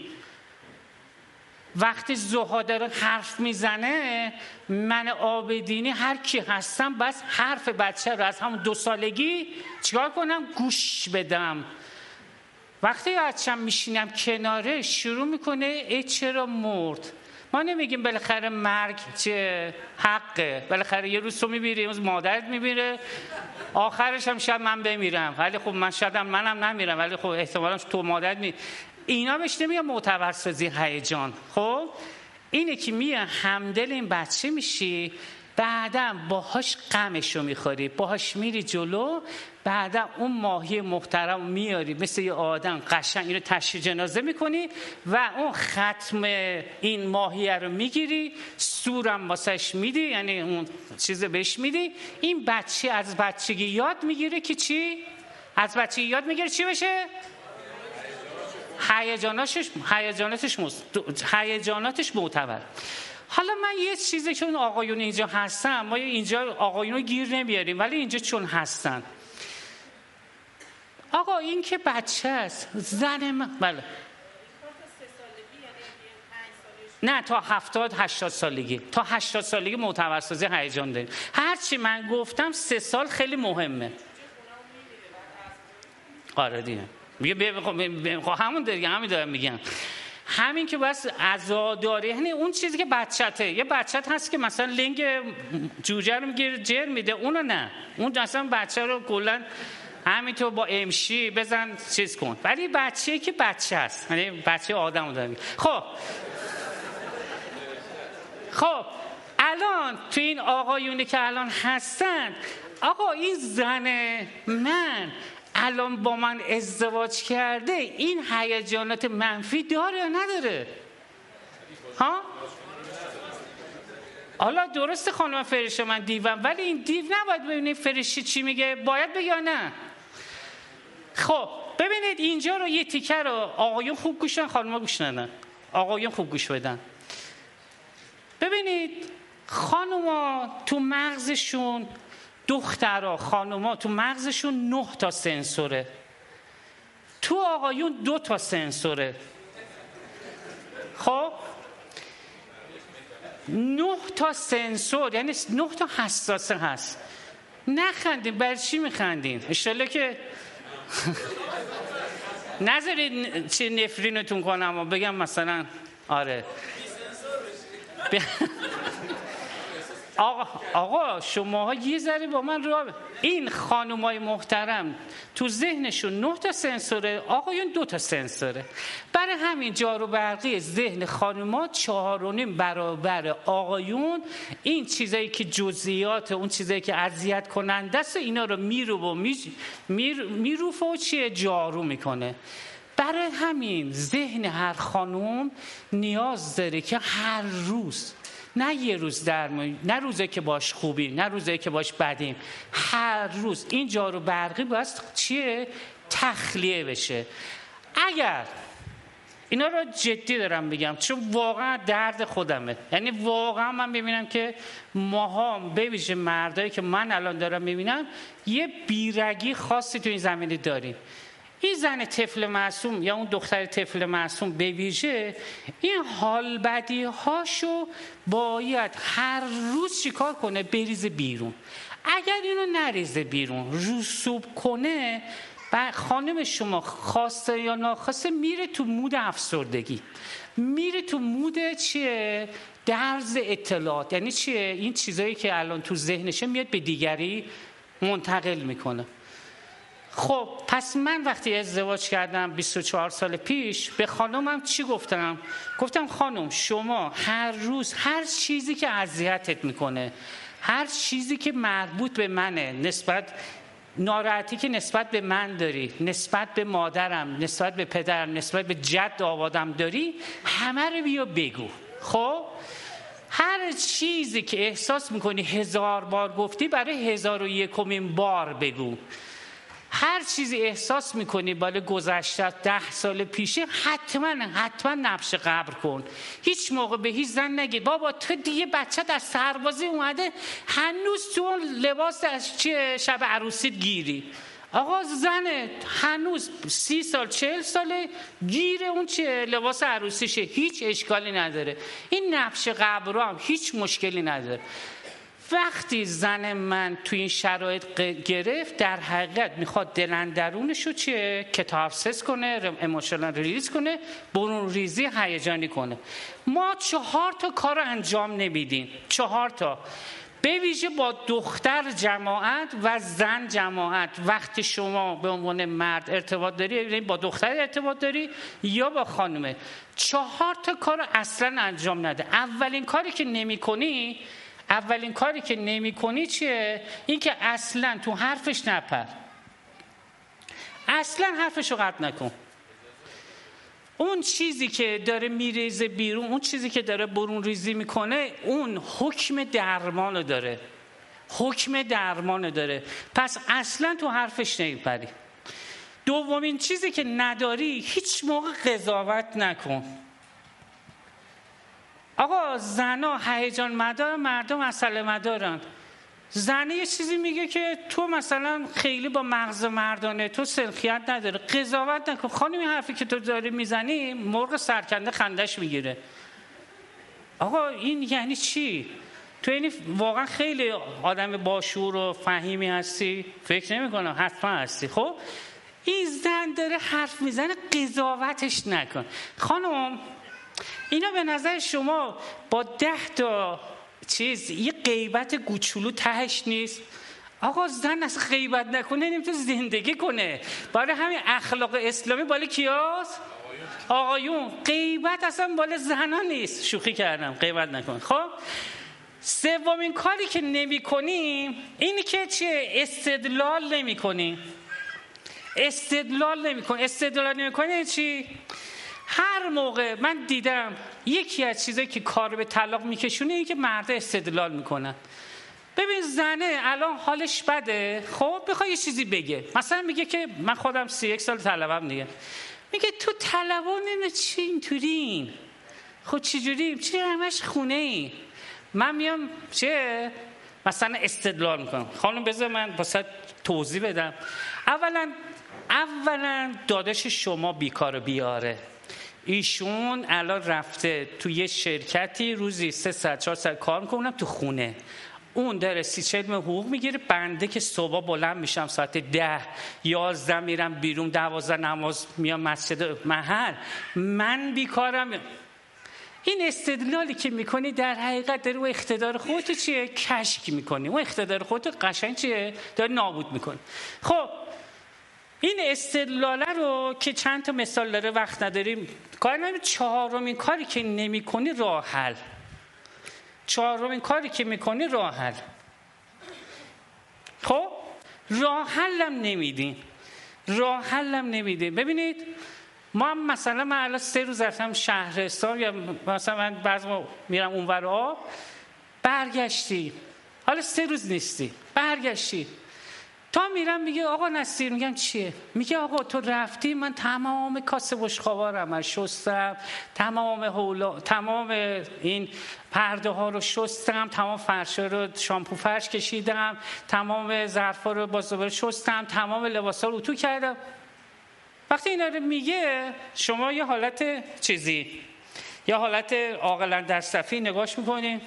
وقتی زها داره حرف میزنه، من عابدینی هر کی هستم بس حرف بچه رو از همون 2 سالگی چیکار کنم؟ گوش بدم. وقتی بچه‌م میشینم کناره شروع میکنه ای چرا مرد؟ ما نمیگیم بالاخره مرگ چه حقه، بالاخره یه روز تو میمیری، یه روز مادرت میمیره، آخرش هم شاید من بمیرم، ولی خب من شاید منم نمیرم، ولی خب احتمالاً تو مادرت میمیری. اینا بهش نمیگن معتبرسازی هیجان. خب اینه که میان همدل این بچه میشی، بعدا باهاش غمشو میخوری، باهاش میری جلو، بعدا اون ماهی محترم میاری مثل یه آدم قشنگ اینو تشییع جنازه میکنی و اون ختم این ماهیه رو میگیری، سورم واسش میدی، یعنی اون چیز بهش میدی. این بچه از بچگی یاد میگیره که چی؟ از بچگی یاد میگیره چی بشه؟ هیجاناتش معتبر. حالا من یه چیزی که اون آقایون اینجا هستن، ما اینجا آقایون رو گیر نمیاریم ولی اینجا چون هستن، آقا این که بچه است، زن من بله نه تا 70-80 سالگی، تا 80 سالگی معتبرسازی هیجان داریم. هرچی من گفتم 3 سال خیلی مهمه. آره دیگه همون دیگه، همین دارم میگم، همین که بس عزاداری، یعنی اون چیزی که بچته، یه بچت هست که مثلا لنگ جوجه رو میگیره جر میده، اونو نه، اون اصلا بچه رو کلا همینطور با امشی بزن چیز کن، ولی بچه‌ای که بچه است، یعنی بچه آدمو دارم. خب الان تو این آقایونی که الان هستن، آقا این زن من الان با من ازدواج کرده، این هیجانات منفی داره یا نداره؟ ها؟ حالا درسته خانم فرشته من دیوم، ولی این دیو نباید ببینید فرشته چی میگه، باید بگه یا نه؟ خب ببینید اینجا رو یه تیکه رو آقایون خوب گوش بدن، خانم‌ها گوش ندن. آقایون خوب گوش بدن. ببینید خانم‌ها تو مغزشون، دخترها خانوما تو مغزشون 9 تا سنسوره، تو آقایون 2 تا سنسوره. خب 9 تا سنسور یعنی 9 تا حساسه هست. نخندین، برای چی میخندین؟ اشتاله که نذارید چه نفرینتون کنم و بگم مثلا آره آقا شماها یه ذره با من راه. این خانومای محترم تو ذهنشون 9 تا سنسوره، آقایون 2 تا سنسوره. برای همین جارو برقی ذهن خانوما 4.5 برابر آقایون. این چیزایی که جزئیات، اون چیزایی که اذیت کننده است، اینا رو میروفه و چیه جارو میکنه. برای همین ذهن هر خانوم نیاز داره که هر روز نه یه روز نه روزی که باش خوبیم، نه روزی که باش بدیم، هر روز این جارو برقی باید چیه؟ تخلیه بشه. اگر اینا رو جدی دارم بگم چون واقعا درد خودمه، یعنی واقعا من ببینم که ماها به ویژه مردایی که من الان دارم میبینم یه بیرگی خاصی تو این زمینه داریم. این زن طفل معصوم یا اون دختر طفل معصوم به ویژه این حال بدی هاشو باید هر روز چیکار کنه؟ بریزه بیرون. اگر اینو نریزه بیرون، رسوب کنه، خانم شما خواسته یا ناخواسته میره تو مود افسردگی، میره تو مود چیه؟ درز اطلاعات. یعنی چیه؟ این چیزایی که الان تو ذهنشه میاد به دیگری منتقل میکنه. خب پس من وقتی ازدواج کردم 24 سال پیش به خانمم چی گفتم؟ گفتم خانم شما هر روز هر چیزی که اذیتت میکنه، هر چیزی که مربوط به منه، نسبت ناراحتی که نسبت به من داری، نسبت به مادرم، نسبت به پدرم، نسبت به جد آبادم داری، همه رو بیا بگو. خب هر چیزی که احساس میکنی 1000 بار گفتی برای 1001مین بار بگو. هر چیزی احساس میکنی بالا گذشته 10 سال پیشه حتما نبش قبر کن. هیچ موقع به هیچ زن نگید بابا تو دیگه بچت از سربازی اومده هنوز تو اون لباس از شب عروسیت گیری. آقا زنه هنوز 30 سال 40 ساله گیره اون لباس عروسیشه، هیچ اشکالی نداره. این نبش قبر هم هیچ مشکلی نداره. وقتی زن من تو این شرایط گرفت در حقیقت میخواد دلندرونشو کتارسیس کنه، ایموشنال ریلیز کنه، برون ریزی هیجانی کنه. ما 4 تا کار انجام نمیدیم، 4 تا. به ویژه با دختر جماعت و زن جماعت. وقتی شما به عنوان مرد ارتباط داری، یعنی با دختر ارتباط داری یا با خانمه، 4 تا کار اصلا انجام نده. اولین کاری که نمی کنی چیه؟ این که اصلا تو حرفش نپر، اصلا حرفش رو قطع نکن. اون چیزی که داره میریزه بیرون، اون چیزی که داره برون ریزی میکنه، اون حکم درمانو داره، پس اصلا تو حرفش نمیپری. دومین چیزی که نداری، هیچ موقع قضاوت نکن. آقا زنا هیجان مدار، مردم مسئله مدارن. زنه یه چیزی میگه که تو مثلا خیلی با مغز مردانه، تو سلخیت نداره، قضاوت نکن. خانم این حرفی که تو داری میزنی مرغ سرکنده خندش میگیره. آقا این یعنی چی؟ تو یعنی واقعا خیلی آدم باشعور و فهیمی هستی؟ فکر نمی کنم، حتما هستی. خب این زن داره حرف میزنه، قضاوتش نکن. خانم اینا به نظر شما با 10 تا چیز یه غیبت کوچولو تهش نیست؟ آقا زن اصلا غیبت نکنه نمیتونه زندگی کنه. برای همین اخلاق اسلامی بالا کیاست؟ آقایون. غیبت اصلا بالا زنا نیست. شوخی کردم، غیبت نکن. خب سومین کاری که نمی کنیم اینی که چیه؟ استدلال نمی کنیم. استدلال نمی کنیم چی؟ هر موقع من دیدم یکی از چیزایی که کار به طلاق میکشونه اینه که مرد استدلال میکنن. ببین زنه الان حالش بده، خب بخواد یه چیزی بگه، مثلا میگه که من خودم 31 سال طلبم دیگه، میگه تو طلبان نمیده چی اینطورین، خب چجوری چی همش خونه ای؟ من میام مثلا استدلال میکنم. خانم بذار من واسه توضیح بدم. اولا داداش شما بیکار بیاره، ایشون الان رفته تو یه شرکتی روزی 3 ساعت 4 ساعت کار میکنه، اونم تو خونه. اون داره 30-40 حقوق میگیره. بنده که صبح بلند میشم ساعت 10-11 میرم بیرون، 12 نماز میام مسجد محل، من بیکارم. این استدلالی که میکنی در حقیقت داری و اقتدار خودت چیه؟ کشک میکنی. اون اقتدار خودت قشنگ چیه؟ داری نابود میکنی. خب این استدلاله رو که چند تا مثال داره، وقت نداریم کار نمیم. 4مین کاری که نمی کنی راه حل. 4مین کاری که میکنی راه حل. خب راه حلم نمیدین. ببینید ما هم مثلا من الان 3 روز رفتم شهرستان، یا مثلا من بعضی میرم اونور آب، برگشتی حالا 3 روز نیستی، برگشتی تا میرم میگه آقا نصیر، میگم چیه؟ میگه آقا تو رفتی من تمام کاسه بشقابا رو شستم، تمام این پرده ها رو شستم، تمام فرشا رو شامپو فرش کشیدم، تمام ظرفا رو با زباله شستم، تمام لباسا رو اتو کردم. وقتی اینا رو میگه شما یه حالت چیزی، یه حالت عاقلا در صفی نگاش میکنین.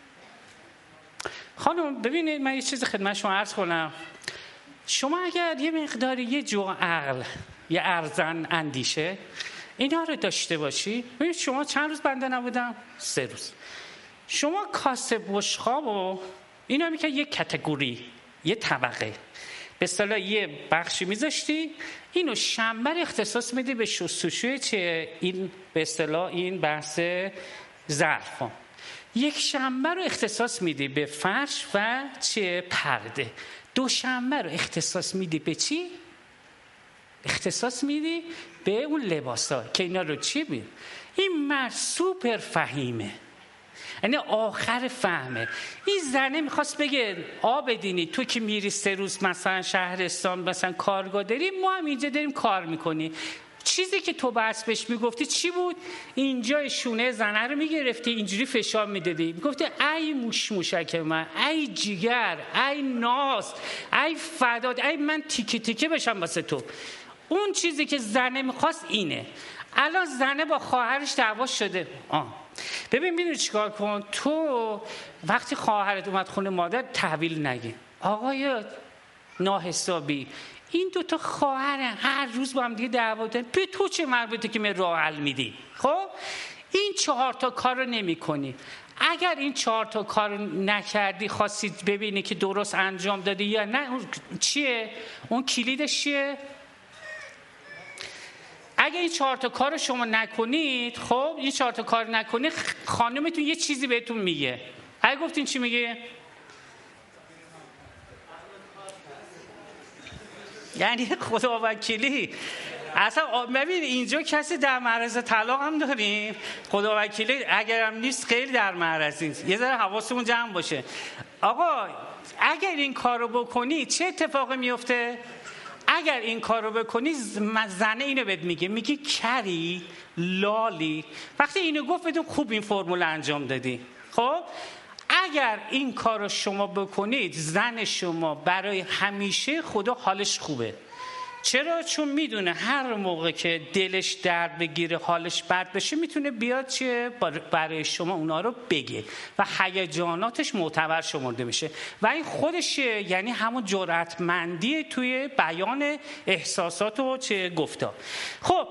خانم ببینید من یه چیز خدمت شما عرض کنم، شما اگر یه مقداری یه جو عقل، یه ارزن اندیشه اینا رو داشته باشی، ببینید شما چند روز بنده نبودم؟ 3 روز. شما کاسه بشقاب و اینا میگه یه کاتگوری، یه طبقه، به اصطلاح یه بخشی میذاشتی، اینو شنبه اختصاص میدی به شستشوی چه این به اصطلاح این بحث ظرفا، یک شنبه رو اختصاص میدی به فرش و چه پرده، 2 شنبه رو اختصاص میدی به چی؟ اختصاص میدی به اون لباسا که اینا رو چی بید؟ این مرد سوپر فهیمه، یعنی آخر فهمه. این زنه میخواست بگه آبدینی تو که میری 3 روز مثلا شهرستان مثلا کارگاه داری، ما هم اینجا داریم کار میکنی. چیزی که تو بس بهش میگفتی چی بود؟ اینجا شونه زنه رو میگرفتی اینجوری فشار میدادی، میگفتی ای موشک من، ای جیگر، ای ناز، ای فداد، ای من تیکه تیکه بشم واسه تو. اون چیزی که زنه میخواست اینه. الان زنه با خواهرش دعوا شده. ببین چیکار کن، تو وقتی خواهرت اومد خونه مادر تحویل نگی. آقای ناحسابی، این 2 تا خواهر هر روز با هم دیگه دعوا دارن، به تو چه مربوطه که من راه حل میدی؟ خب این 4 تا کار رو نمی کنی. اگر این 4 تا کار نکردی، خواستید ببینی که درست انجام دادی یا نه، اون چیه؟ اون کلیدش چیه؟ اگر این 4 تا کار رو شما نکنید، خب این 4 تا کار نکنید، خانمتون یه چیزی بهتون میگه. اگه گفتین چی میگه؟ یعنی خدا وکیلی اصلا ببین اینجا کسی در معرض طلاق هم داریم، خدا وکیلی اگر هم نیست خیلی در معرض نیست، یه ذره حواسمون جمع باشه. آقا اگر این کار رو بکنی چه اتفاقی میفته؟ اگر این کار رو بکنی زنه اینو بهت میگه کری لالی. وقتی اینو گفت بدون خوب این فرمول انجام دادی. خب اگر این کار رو شما بکنید، زن شما برای همیشه خدا حالش خوبه. چرا؟ چون میدونه هر موقع که دلش درد بگیره، حالش بد بشه، میتونه بیاد چیه برای شما اونا رو بگه و هیجاناتش معتبر شمرده میشه و این خودش یعنی همون جرأتمندی توی بیان احساسات و چه گفتار. خب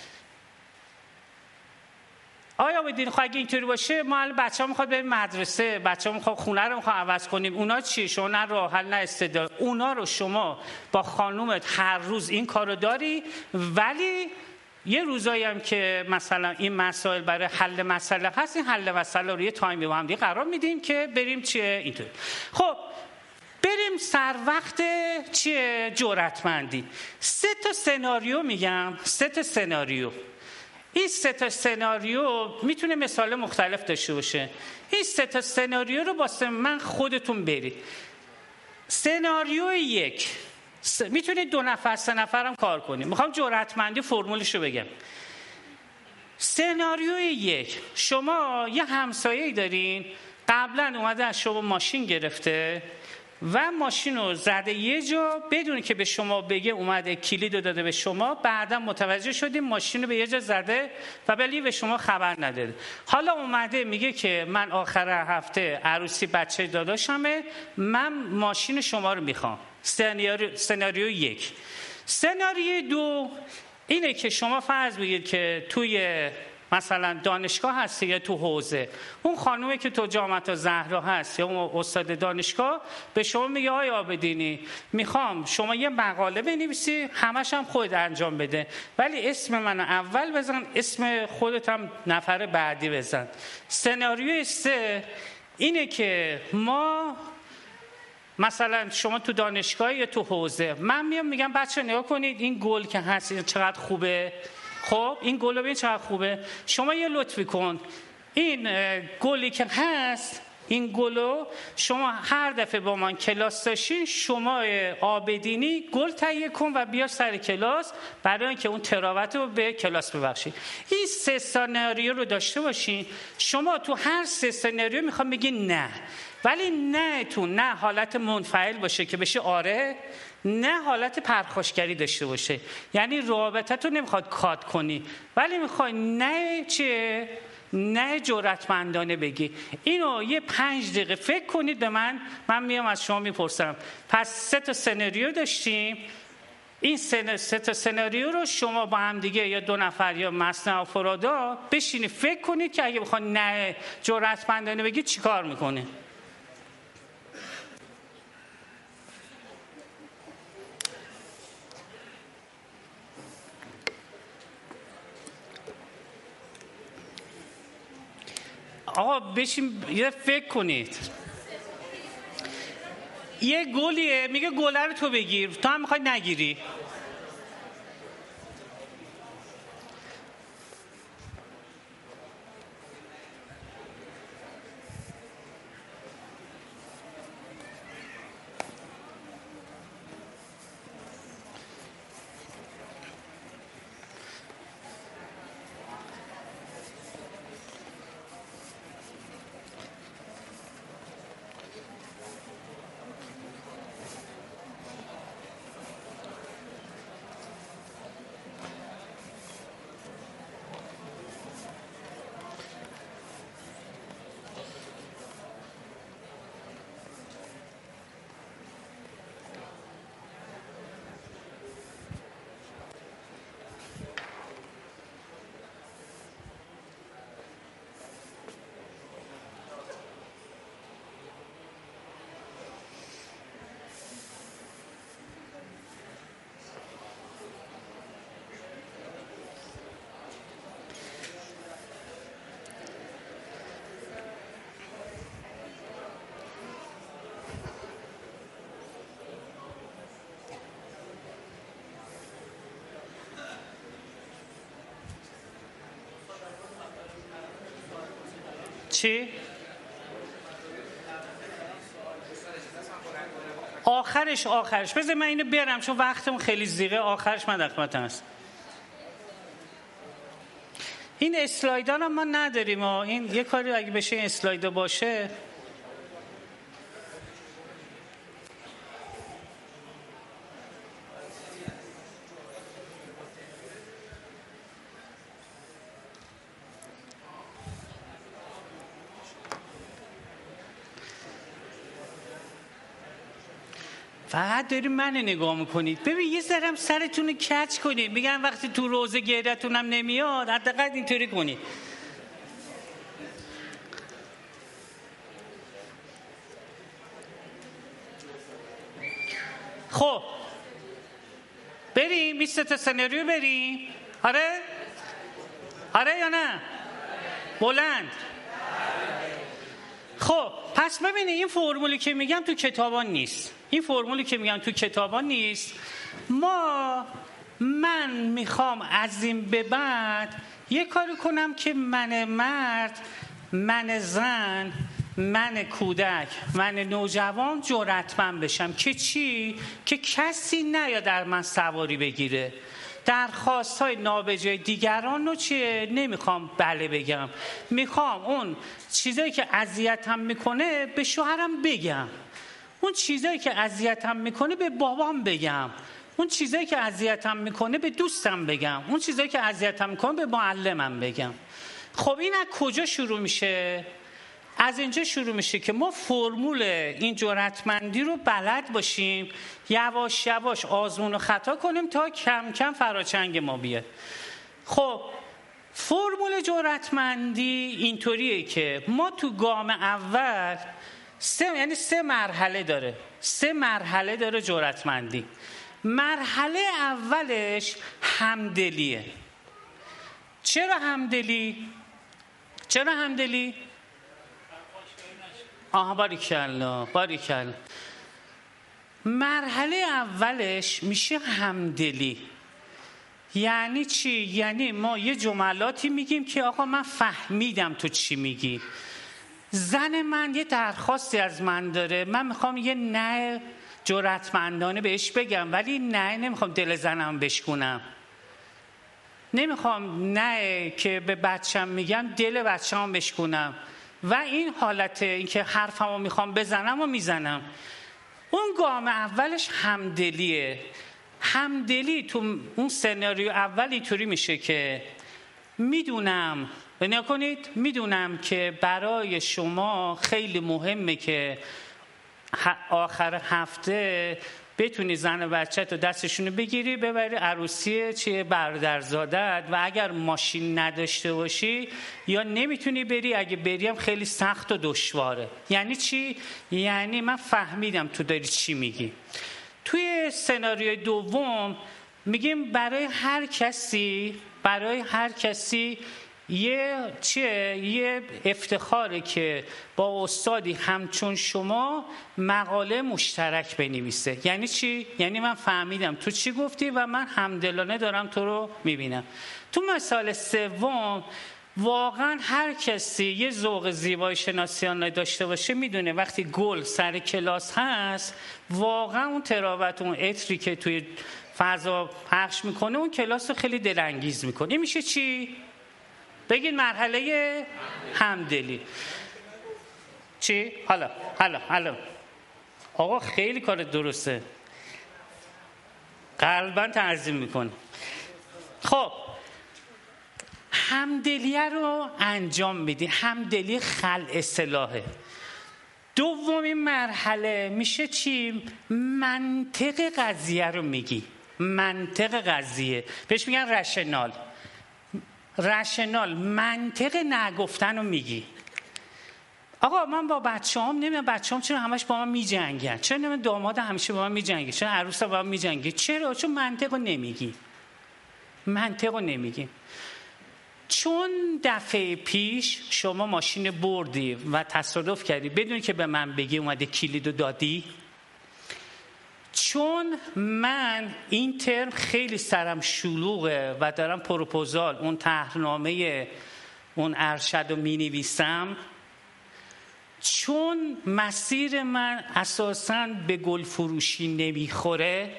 آیا بدین خب اگه اینطوری باشه، ما الان بچه‌ها میخواد بریم مدرسه، بچه‌ها میخواد خونه رو میخواد عوض کنیم، اونا چیه؟ شما نه راه حل نه استدلال، اونا رو شما با خانومت هر روز این کارو داری، ولی یه روزایی هم که مثلا این مسائل برای حل مسئله هست، این حل مسئله رو یه تایمی با هم دیگه قرار میدیم که بریم چیه اینطوری. خب بریم سر وقت چیه جرأتمندی. 3 تا سناریو میگم، 3 تا سناریو. این 3 تا سناریو میتونه مثال مختلف داشته باشه. این 3 تا سناریو رو واسه من خودتون برید. سناریو 1 میتونید 2 نفر 3 نفر هم کار کنید. میخوام جرأتمندی فرمولش رو بگم. سناریو 1 شما یه همسایه‌ای دارین، قبلا اومده از شما ماشین گرفته و ماشین رو زده یه جا بدون که به شما بگه، اومده کلید رو داده به شما، بعدا متوجه شدیم ماشین رو به یه جا زده و ولی به شما خبر نداده. حالا اومده میگه که من آخر هفته عروسی بچه داداشمه، من ماشین شما رو میخوام. سناریو 1. سناریو 2 اینه که شما فرض بگید که توی مثلا دانشگاه هستی یا تو حوزه، اون خانومه که تو جامعه زهرا هست یا اون استاد دانشگاه به شما میگه آقای عابدینی میخوام شما یه مقاله بنویسی، همش هم خودت انجام بده، ولی اسم من اول بزن، اسم خودت هم نفر بعدی بزن. سناریوی 3 اینه که ما مثلا شما تو دانشگاه یا تو حوزه، من میام میگم بچه نگاه کنید این گل که هست چقدر خوبه، خب این گل رو ببین چقدر خوبه. شما یه لطفی کن، این گلی که هست، این گلو شما هر دفعه با من کلاس داشتین، شما آبدینی گل تهیه کن و بیا سر کلاس برای اینکه اون تراوت رو به کلاس ببخشید. این 3 سناریو رو داشته باشین. شما تو هر 3 سناریو میخوام بگین نه، ولی نه تو نه حالت منفعل باشه که بشه آره، نه حالت پرخاشگری داشته باشه، یعنی رابطت رو نمیخواد کات کنی، ولی میخوای نه چه نه جرأتمندانه بگی. اینو یه 5 دقیقه فکر کنید به من میام از شما میپرسم. پس 3 تا سناریو داشتیم. این 3 تا سناریو رو شما با هم دیگه یا 2 نفر یا مثنی و فرادا بشینید فکر کنید که اگه بخواد نه جرأتمندانه بگید چیکار میکنه. آقا بشین یه فکر کنید. یه گلیه میگه گله رو تو بگیر، تو هم میخوای نگیری. چی؟ آخرش بذار من اینو برم چون وقتم خیلی زیغه. آخرش من در خدمتتون هستم. این اسلایدا رو ما نداریم. این یه کاری اگه بشه این اسلایدا باشه. فقط داریم من نگاه میکنید. ببین یه ذره سرتون رو کج کنید. میگن وقتی تو روزه گریتون هم نمیاد حداقل اینطوری کنید. خب بریم 20 تا سناریو بریم. آره یا نه؟ بلند. خب پس ببینید این فرمولی که میگم تو کتابان نیست. من میخوام از این به بعد یه کاری کنم که من مرد، من زن، من کودک، من نوجوان جرأتمند بشم. که چی؟ که کسی نیاد در من سواری بگیره. درخواست‌های نابجای دیگران رو چیه؟ نمیخوام بله بگم. میخوام اون چیزایی که اذیتم میکنه به شوهرم بگم. اون چیزایی که اذیتم میکنه به بابام بگم. اون چیزایی که اذیتم میکنه به دوستم بگم. اون چیزایی که اذیتم میکنه به معلمم بگم. خب این از کجا شروع میشه؟ از اینجا شروع میشه که ما فرمول این جرأتمندی رو بلد باشیم، یواش یواش آزمون و خطا کنیم تا کم کم فراچنگ ما بیاد. خب فرمول جرأتمندی اینطوریه که ما تو گام اول سه مرحله داره جرأتمندی. مرحله اولش همدلیه. چرا همدلی؟ باریکلا. مرحله اولش میشه همدلی. یعنی چی؟ یعنی ما یه جملاتی میگیم که آقا من فهمیدم تو چی میگی. زن من یه درخواستی از من داره، من میخوام یه نه جرأتمندانه بهش بگم، ولی نه نمیخوام دل زنم بشکنم، نمیخوام نه که به بچم میگم دل بچم بشکنم و این حالت این که حرفمو میخوام بزنم و میزنم. اون گام اولش همدلیه. همدلی تو اون سناریو اول اینطوری میشه که میدونم و نکنید میدونم که برای شما خیلی مهمه که آخر هفته بتونی زن و بچه‌ت رو دستشونو بگیری ببری عروسی چیه برادرزادت، و اگر ماشین نداشته باشی یا نمیتونی بری، اگه بریم خیلی سخت و دشواره. یعنی چی؟ یعنی من فهمیدم تو داری چی میگی. توی سناریوی دوم میگیم برای هر کسی یه افتخاره که با استادی همچون شما مقاله مشترک بنویسه. یعنی چی؟ یعنی من فهمیدم تو چی گفتی و من همدلانه دارم تو رو میبینم. تو مثال سوم واقعا هر کسی یه ذوق زیبایی شناسیانه داشته باشه میدونه وقتی گل سر کلاس هست واقعا اون تراوت اون عطری که توی فضا پخش میکنه اون کلاس رو خیلی دلانگیز میکنه. این میشه چی؟ بگید مرحله همدلی. چی؟ حالا آقا خیلی کار درسته، قلباً تعظیم میکنه. خب همدلیه رو انجام میدی، همدلی خلع سلاحه. دومین مرحله میشه چی؟ منطق قضیه رو میگی. منطق قضیه بهش میگن رشنال، منطق نگفتن رو میگی. آقا من با بچه‌هام نمیدونم بچه‌هام چرا همش با من میجنگن، چرا نمیدونم داماد همیشه با من میجنگه، چرا عروسا با من میجنگه، چرا؟ چون منطق رو نمیگی. چون دفعه پیش شما ماشین بردی و تصادف کردی بدون که به من بگی اومده کلیدو دادی. چون من این ترم خیلی سرم شلوغه و دارم پروپوزال اون طرحنامه اون ارشد رو می نویسم. چون مسیر من اساساً به گل فروشی نمیخوره.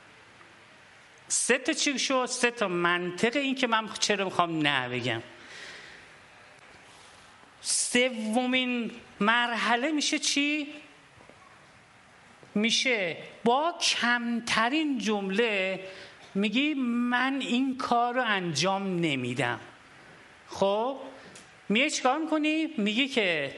3 تا چی شد؟ 3 تا منطق این که من چرا میخوام نه بگم. سومین مرحله میشه چی؟ میشه با کمترین جمله میگی من این کار رو انجام نمیدم. خب میگه چیکار میکنی؟ میگی که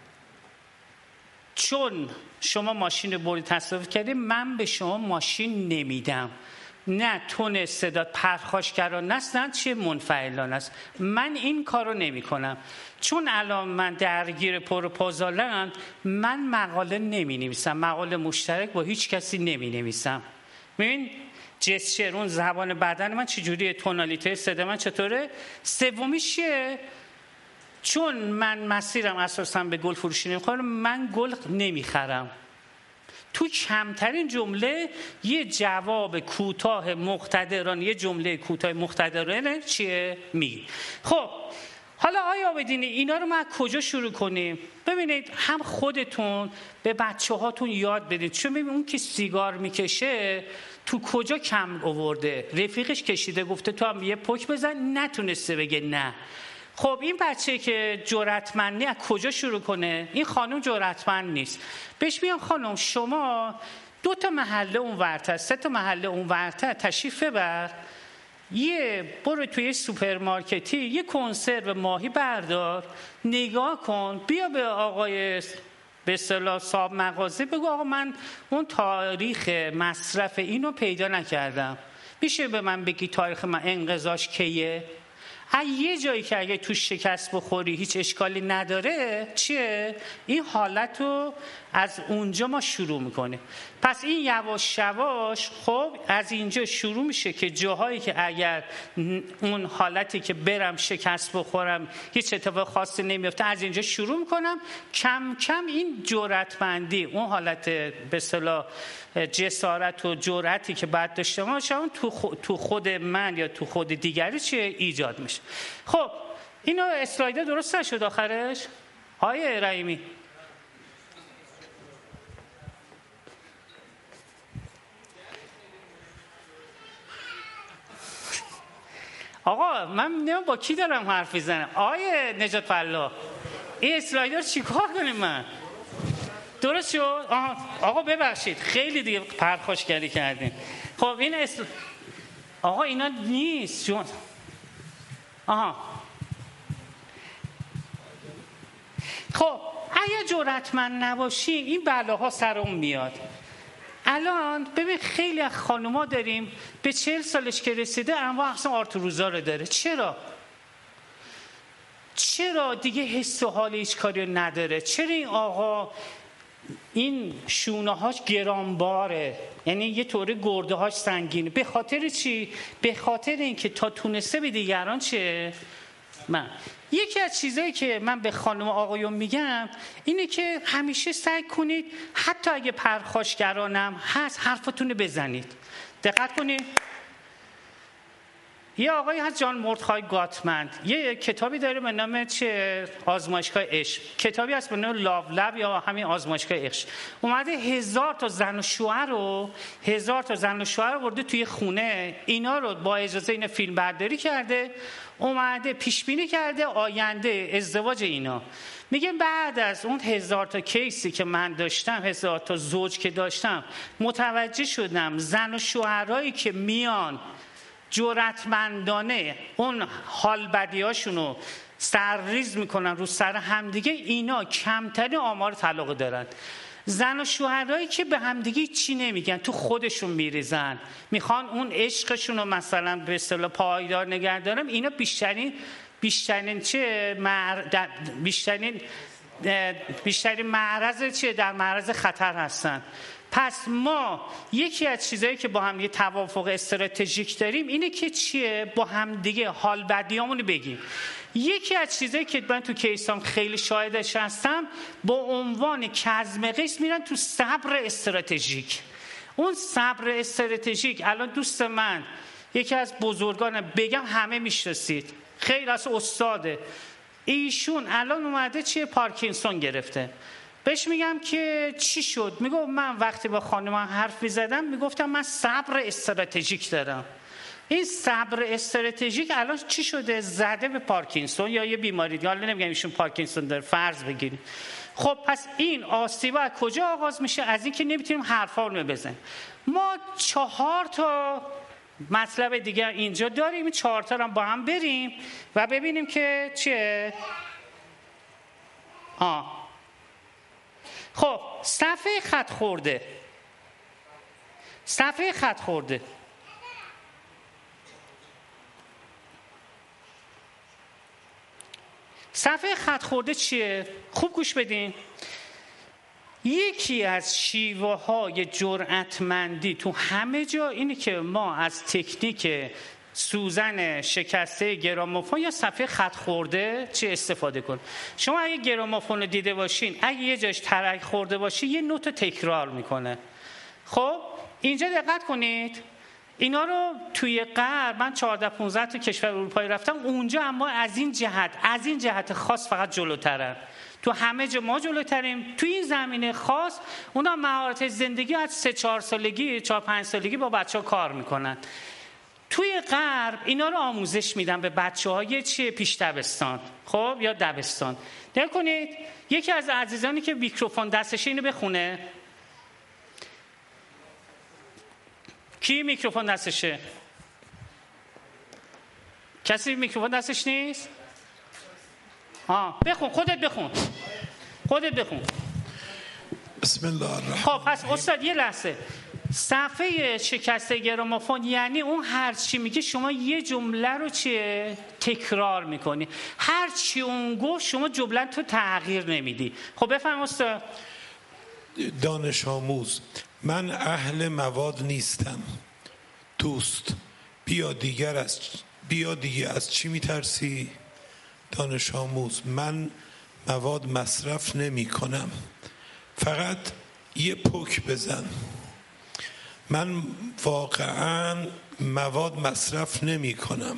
چون شما ماشین بردی تصادف کردی من به شما ماشین نمیدم. نه تون صدات پرخاشگرانه است نه چه منفعلانه است. من این کارو نمی کنم. چون الان من درگیر پروپوزالم من مقاله نمی نویسم، مقاله مشترک با هیچ کسی نمی نویسم. ببین جسچر اون زبان بدن من چجوریه، تونالیته صدا من چطوره. سومیش چیه؟ چون من مسیرم اساسا به گل فروشی نمیخوام من گل نمیخرم. تو کمترین جمله یه جواب کوتاه مقتدرانه، یه جمله کوتاه مقتدرانه چیه میگی. خب حالا آیا بدینی اینا رو ما کجا شروع کنیم؟ ببینید هم خودتون به بچه هاتون یاد بدید. چون ببین اون که سیگار میکشه تو کجا کم آورده، رفیقش کشیده گفته تو هم یه پک بزن نتونسته بگه نه. خب این بچه که جرأتمندی از کجا شروع کنه؟ این خانم جرأتمند نیست. بهش میگم خانم شما 2 تا محله اون ورتر 3 تا محله اون ورتر تشریف ببر، برو توی سوپرمارکتی یه کنسرو ماهی بردار نگاه کن، بیا به آقای به اصطلاح صاحب مغازه بگو آقا من اون تاریخ مصرف اینو پیدا نکردم، میشه به من بگی تاریخ من انقضاش کیه؟ یه جایی که اگه تو شکست بخوری هیچ اشکالی نداره چیه؟ این حالت رو از اونجا ما شروع میکنیم. پس این یواش یواش خب از اینجا شروع میشه که جاهایی که اگر اون حالتی که برم شکست بخورم هیچ اتفاق خاصی نمیفته، از اینجا شروع میکنم کم کم این جرأتمندی، اون حالت به اصطلاح جسارت و جرأتی که بعد داشته باشم تو خود من یا تو خود دیگری چیه ایجاد میشه. خب اینو اسلاید درست نشد آخرش؟ آیه رحیمی آقا من نمیدونم با کی دارم حرف میزنم. آیه نجات فلاح این اسلایدر چیکار کنیم من؟ درست شد؟ آقا ببخشید خیلی دیگه پرخاشگری کردیم. خب این آقا اینا نیست جون. خب اگه جرأتمند نباشیم این بلاها سرمون میاد. الان ببین خیلی از خانوما داریم به 40 سالش که رسیده انواع اقسام آرتروزا رو داره. چرا دیگه حس و حال هیچ کاری رو نداره؟ چرا این آقا این شونه هاش گرانباره، یعنی یه طوری گرده هاش سنگینه؟ به خاطر چی؟ به خاطر اینکه تا تونسته به دیگران چه؟ یکی از چیزایی که من به خانم آقایون میگم اینه که همیشه سعی کنید حتی اگه پرخاشگرانم هست حرفتون رو بزنید. دقت کنید. یه آقایی هست جان مردخای گاتمند، یه کتابی داره به نام آزمایشگاه عشق، کتابی هست به نام لاو لب یا همین آزمایشگاه عشق. اومده 1000 تا زن و شوهر رو برده توی خونه، اینا رو با اجازه این فیلم برداری کرده، اومده پیش بینی کرده آینده ازدواج اینا. میگه بعد از اون 1000 تا کیسی که من داشتم، 1000 تا زوج که داشتم، متوجه شدم زن و شوهرایی که میان جرأتمندانه اون حال بدیاشونو سرریز میکنن رو سر همدیگه، اینا کمترین آمار طلاق دارن. زن و شوهرایی که به همدیگه چی نمیگن، تو خودشون میریزن، میخوان اون عشقشون رو مثلا به اصطلاح پایدار نگه دارن، اینا بیشترین معرض چیه؟ در معرض خطر هستن. پس ما یکی از چیزایی که با هم یه توافق استراتژیک داریم اینه که چیه؟ با هم دیگه حال بدیامونو بگیم. یکی از چیزایی که من تو کیسام خیلی شاهدش هستم با عنوان کظم قیس میرن تو صبر استراتژیک. اون صبر استراتژیک الان دوست من یکی از بزرگان بگم همه میشناسید، خیلی از استاده، ایشون الان اومده چیه؟ پارکینسون گرفته. بهش میگم که چی شد؟ میگم من وقتی با خانم حرف میزدم میگفتم من صبر استراتژیک دارم. این صبر استراتژیک الان چی شده؟ زده به پارکینسون یا یه بیماری دیگه، حالا نمیگم ایشون پارکینسون داره، فرض بگیریم. خب پس این آسیبا از کجا آغاز میشه؟ از این که نمیتونیم حرفا رو بزنیم. ما 4 تا مطلب دیگه اینجا داریم، این 4 تا رو با هم بریم و ببینیم که چیه. خب صفحه خط خورده. صفحه خط خورده چیه؟ خوب گوش بدین. یکی از شیوه های جرأتمندی تو همه جا اینه که ما از تکنیک سوزن شکسته گرامافون یا صفحه خط خورده چه استفاده کن. شما اگه گرامافون رو دیده باشین، اگه یه جاش ترک خورده باشه یه نوت تکرار میکنه. خب اینجا دقت کنید، اینا رو توی غرب من 14-15 تا کشور اروپایی رفتم، اونجا اما از این جهت خاص فقط جلوترن. تو همه جا ما جلوتریم، تو این زمینه خاص اونا مهارت زندگی از 3-4 سالگی 4-5 سالگی با بچه‌ها کار میکنن. توی غرب اینا رو آموزش میدن به بچه‌های پیش دبستان، خب یا دبستان. نگاه کنید یکی از عزیزانی که میکروفون دستشه اینو بخونه. کی میکروفون دستشه؟ کسی میکروفون دستش نیست؟ بخون، خودت بخون. بسم الله الرحمن. خب پس استاد یه لحظه، صفحه شکسته گرامافون یعنی اون هر چی میگه شما یه جمله رو چیه؟ تکرار میکنی. هر چی اون گفت شما جمله تو تغییر نمیدی. خب بفهم استاد. دانش آموز من اهل مواد نیستم. دوست بیا دیگه از چی میترسی؟ دانش آموز من مواد مصرف نمی کنم، فقط یه پک بزن. من واقعا مواد مصرف نمی کنم.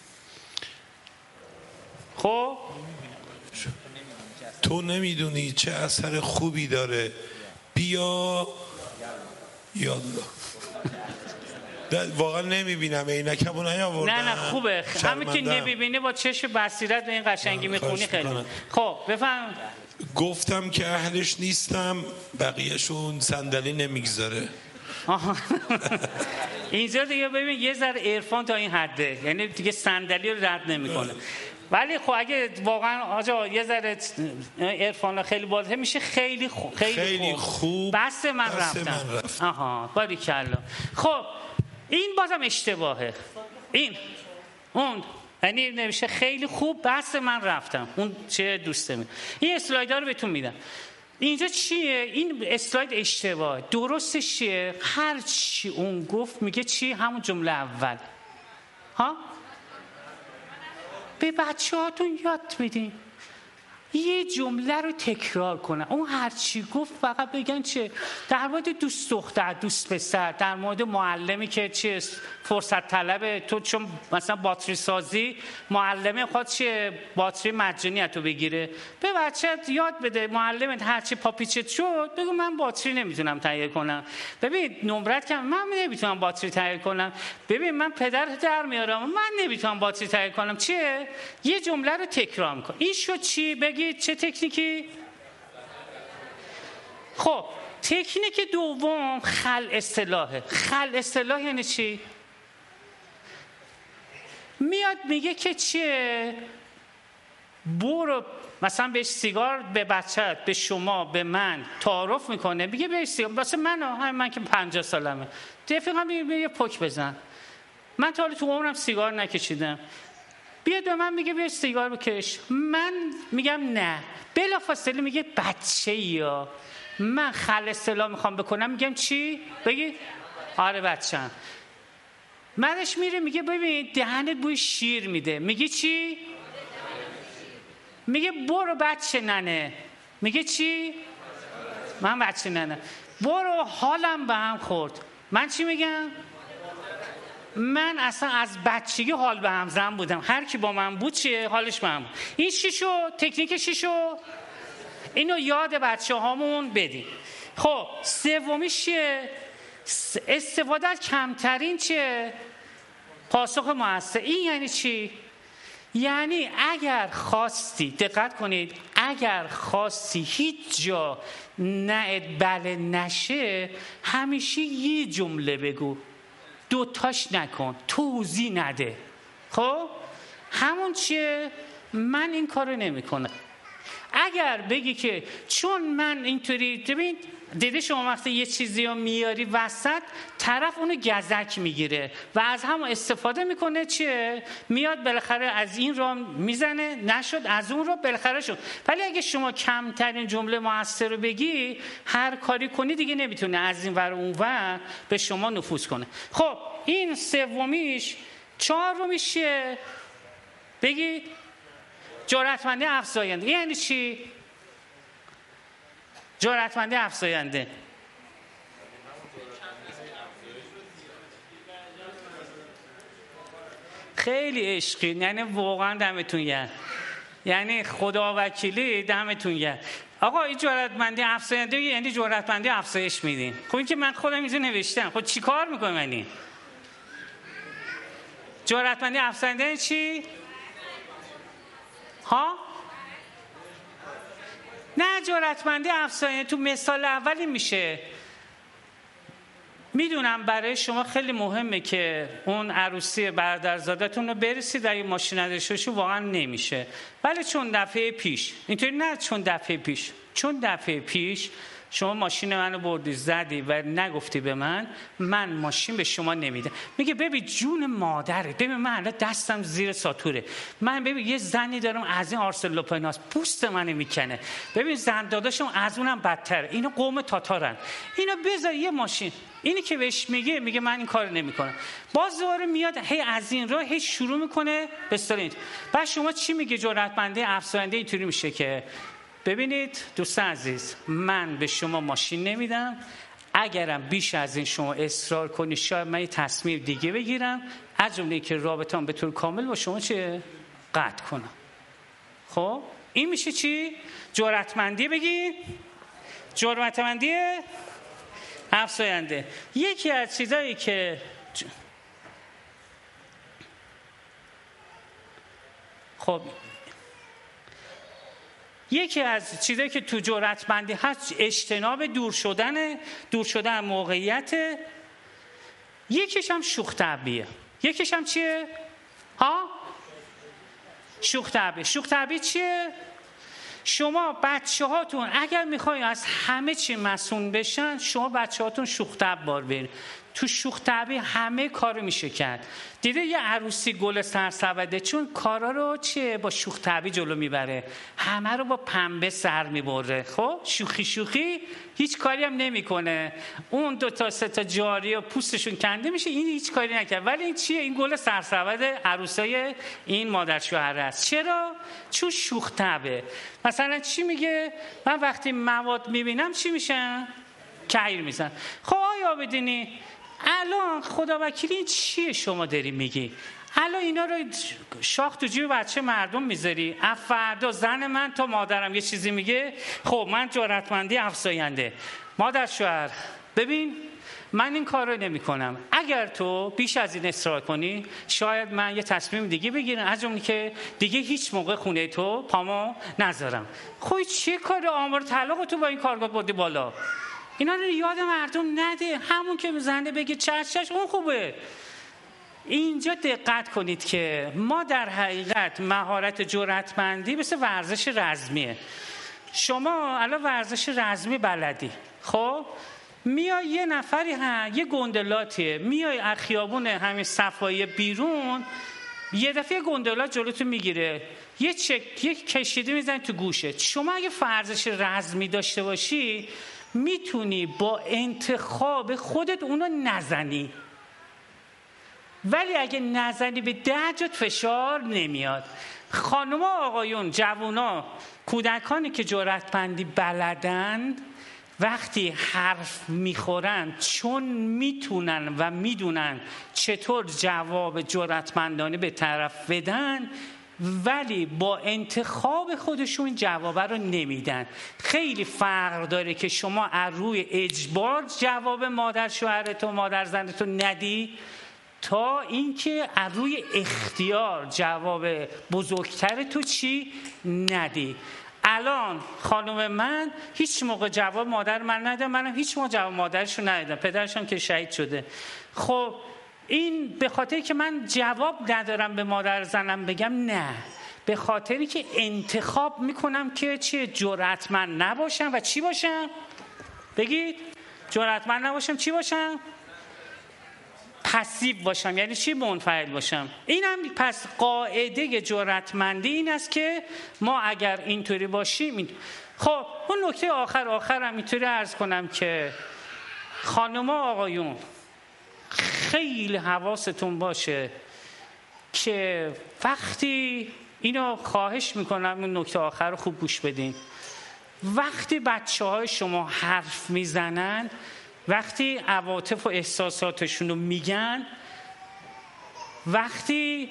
خب تو نمیدونی چه اثر خوبی داره. بیا یالله. واقعا نمیبینم عینکمو نیاوردم. نه خوبه، همین که نمیبینی با چشم بصیرت به این قشنگی میخونی خیلی. خب بفهم. گفتم که اهلش نیستم، بقیهشون صندلی نمیگذاره. اینجا دیگه ببین یه ذره عرفان تا این حده، یعنی دیگه صندلی رو رد نمیکنه. ولی خب اگه واقعا آجا یه ذره عرفان خیلی بالا میشه خیلی خوب. بس من رفتم. آها باریکلا. خب این بازم اشتباهه. اون یعنی نمیشه خیلی خوب، بس من رفتم. اون چه دوسته می. این اسلایدها رو بهتون میدم. اینجا چیه؟ این اسلاید اشتباهه. درستش چیه؟ هر چی اون گفت میگه چی؟ همون جمله اول. ها؟ به بچه هاتون یاد بدین یه جمله رو تکرار کنن. اون هر چی گفت فقط بگن چه؟ در مورد دوست دختر، دوست پسر، در مورد معلمی که چه فرصت طلبه، تو چون مثلا باتری سازی معلمه خواهد چه باتری مجانی تو بگیره، به بچه‌ت یاد بده معلمت هر چی پاپیچت شد بگو من باتری نمیتونم تهیه کنم. ببین نمرت کم، من نمیتونم باتری تهیه کنم. ببین من پدرت در میارم، من نمیتونم باتری تهیه کنم. چیه؟ یه جمله رو تکرار می‌کن. این شد چی؟ بگی چه تکنیکی؟ خب تکنیک دوم خلع اصطلاحه. خلع اصطلاح یعنی چی؟ میاد میگه که چیه؟ برو مثلا بهش سیگار، به بچه‌ت، به شما، به من تعارف میکنه، میگه بهش سیگار، واسه من که 50 سالمه رفیقم یه پک بزن، من تا حالا تو عمرم سیگار نکشیدم، بیاد به من میگه بیا سیگار بکش، من میگم نه، بلافاصله میگه بچه یا من خلع اصطلاح میخوام بکنم، میگم چی؟ بگی آره بچه‌م. منش میره میگه ببین دهنت بوی شیر میده، میگی چی؟ میگه برو بچه ننه، میگه چی؟ من بچه ننه. برو حالم به هم خورد، من چی میگم؟ من اصلا از بچگی حال به هم زن بودم، هر کی با من بود چیه حالش به هم بود. این چی شو؟ تکنیک چی شو؟ اینو یاد بچه هامون بدیم. خب سومیش چیه؟ استفاده از کمترین چیه؟ پاسخ مؤثر. این یعنی چی؟ یعنی اگر خواستی، دقت کنید، اگر خواستی هیچ جا نه بله نشه، همیشه یه جمله بگو، دوتاش نکن، توضیح نده. خب همون چیه؟ من این کارو نمی کنم. اگر بگی که چون من اینطوری، ببین دیده شما وقتی یه چیزی رو میاری وسط، طرف اونو گزک میگیره و از همون استفاده میکنه، چیه؟ میاد بالاخره از این رو میزنه، نشد از اون رو بالاخره شد. ولی اگه شما کمترین جمله مؤثر رو بگی، هر کاری کنی دیگه نمیتونه از این ور اون ور به شما نفوذ کنه. خب این سومیش. چهارمیش چیه؟ بگید جرأتمندی افزاینده. یعنی چی؟ جرأتمندی افزاینده خیلی عشقی، یعنی واقعا دمتون گرم، یعنی خدا وکیلی دمتون گرم. آقا این جرأتمندی افزاینده یعنی جرأتمندی افزایش میدین. خب این که من خودم اینجا نوشتم، خب چی کار میکنم یعنی؟ جرأتمندی افزاینده یعنی چی؟ ها؟ نه، جرأتمندی افزاینده تو مثال اولی میشه. میدونم برای شما خیلی مهمه که اون عروسی برادرزادتون رو برسید، اگه ماشین نداشته واقعا نمیشه. ولی چون دفعه پیش اینطوری، نه چون دفعه پیش شما ماشین منو بردی زدی و نگفتی به من ماشین به شما نمیدم. میگه ببین جون مادره، ببین من الان دستم زیر ساتوره، من ببین یه زنی دارم از این آرسلوپناس پوست منو میکنه، ببین زن داداشم از اونم بدتره، اینا قوم تاتارن، اینا بذار یه ماشین. اینی که بهش میگه من این کارو نمیکنم. باز دوباره میاد هی از این راه هی شروع میکنه به استرینج. بعد شما چی میگه؟ جرأتمندی افسرنده اینطوری میشه که ببینید دوستان عزیز، من به شما ماشین نمیدم، اگرم بیش از این شما اصرار کنی شاید من یه تصمیم دیگه بگیرم، از جمله که رابطه‌ام به طور کامل با شما چه قطع کنم. خب این میشه چی؟ جرأتمندی. بگی جرأتمندی افزاینده. یکی از چیزایی که خب یکی از چیزایی که تو جرأتمندی هست اجتناب دور شدن موقعیت. یکیش هم شوخ طبعیه. یکیش هم چیه؟ شوخ طبعی چیه؟ شما بچه هاتون اگر میخواین از همه چی مسئول بشن، شما بچه هاتون شوخ طبع بار برین. تو شوخ طبعی همه کارو میشه کرد. دیده یه عروسی گل سرسبده چون کارا رو چیه با شوخ طبعی جلو میبره، همه رو با پنبه سر میبره. خب شوخی هیچ کاری هم نمیکنه، اون 2 تا 3 تا جاری و پوستشون کنده میشه، این هیچ کاری نکرد. ولی این چیه؟ این گل سرسبده عروسای این مادر شوهر است. چرا؟ چون شوخ طبعه. مثلا چی میگه؟ من وقتی مواد میبینم چی میشن؟ کعیر میزن. خب آیا بدینی الان خدا وکیلی این چیه شما داری میگی؟ الان اینا رو شاخ تو جیب بچه مردم میذاری، فردا زن من تا مادرم یه چیزی میگه، خب من جرأتمندی افزاینده. مادر شوهر ببین من این کار رو نمی کنم، اگر تو بیش از این اصرار کنی شاید من یه تصمیم دیگه بگیرم، از جمله که دیگه هیچ موقع خونه تو پامو نذارم. خب چه کار آمار طلاق تو با این کارگاه بردی بالا؟ اینا رو یاد مردم نده، همون که زنده بگه چش اون خوبه. اینجا دقت کنید که ما در حقیقت مهارت جرأتمندی مثل ورزش رزمیه. شما الان ورزش رزمی بلدی، خب میای یه نفری یه گندلاتیه، میای از خیابون همین صفایی بیرون، یه دفعه گندلات جلوتو میگیره، یه کشیده میزنی تو گوشه. شما اگه ورزش رزمی داشته باشی میتونی با انتخاب خودت اونو نزنی، ولی اگه نزنی به 10 جات فشار نمیاد. خانم و آقایون، جوونا، کودکانی که جرأتمندی بلدند وقتی حرف میخورن چون میتونن و میدونن چطور جواب جرأتمندانه به طرف بدن، ولی با انتخاب خودشون جواب رو نمیدن. خیلی فرق داره که شما از روی اجبار جواب مادر شوهرت و مادر زنت رو ندی، تا اینکه از روی اختیار جواب بزرگتر تو چی ندی. الان خانم من هیچ موقع جواب مادر من ندادم، منم هیچ موقع جواب مادرش رو ندادم، پدرشم که شهید شده. خب این به خاطری که من جواب ندارم به مادر زنم بگم؟ نه، به خاطری که انتخاب میکنم که چی؟ جرأتمند نباشم و چی باشم؟ بگید جرأتمند نباشم چی باشم؟ پسیو باشم. یعنی چی؟ منفعل باشم. اینم پس قاعده جرأتمندی این است که ما اگر اینطوری باشیم خب اون نکته آخرم اینطوری عرض کنم که خانم و آقایون خیلی حواستون باشه که وقتی اینو خواهش میکنم این نکته آخر رو خوب گوش بدین، وقتی بچه‌های شما حرف میزنن، وقتی عواطف و احساساتشون رو میگن، وقتی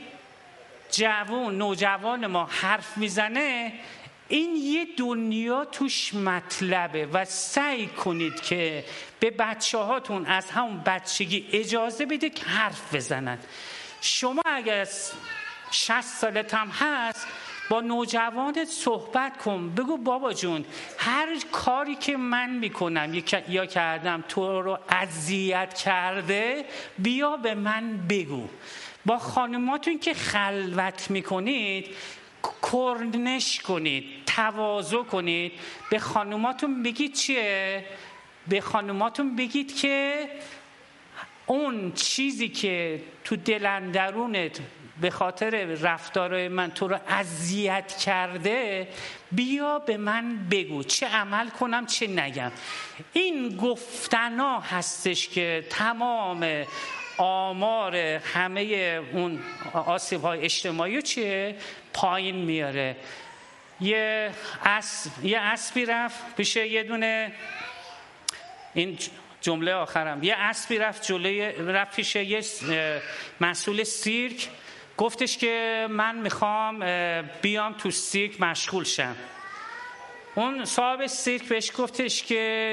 نوجوان ما حرف میزنه، این یه دنیا توش مطلبه و سعی کنید که به بچه هاتون از همون بچگی اجازه بدید که حرف بزنن. شما اگر 60 سالت هم هست با نوجوانت صحبت کن، بگو بابا جون هر کاری که من میکنم یا کردم تو رو اذیت کرده، بیا به من بگو. با خانماتون که خلوت میکنید کرنش کنید، تواضع کنید، به خانوماتون بگید چیه؟ به خانوماتون بگید که اون چیزی که تو دل اندرونت به خاطر رفتارهای من تو رو اذیت کرده، بیا به من بگو چه عمل کنم چه نگم. این گفتنا هستش که تمام آمار همه اون آسیب‌های اجتماعی رو چیه؟ پایین میاره. یه اسبی رفت پیش یه دونه، این جمله آخرم، یه اسبی رفت پیش یه مسئول سیرک، گفتش که من میخوام بیام تو سیرک مشغول شم. اون صاحب سیرک بهش گفتش که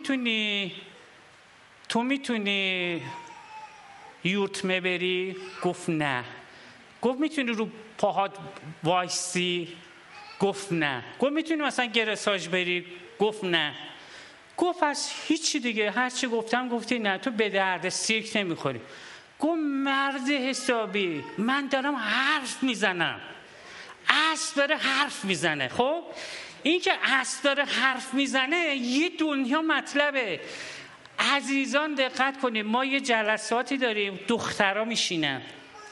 تو میتونی یورت بری؟ گفت نه. گفت میتونی رو پاهات وایسی؟ گفت نه. گفت میتونی مثلا گرساژ بری؟ گفت نه. گفت از هیچی دیگه، هرچی گفتم گفتی نه، تو به درد سیرک نمیخوری. گفت مرد حسابی، من دارم حرف میزنم. اسب داره حرف میزنه. خب این که اسب داره حرف میزنه یه دنیا مطلبه. عزیزان دقت کنید، ما یه جلساتی داریم، دخترها میشینن،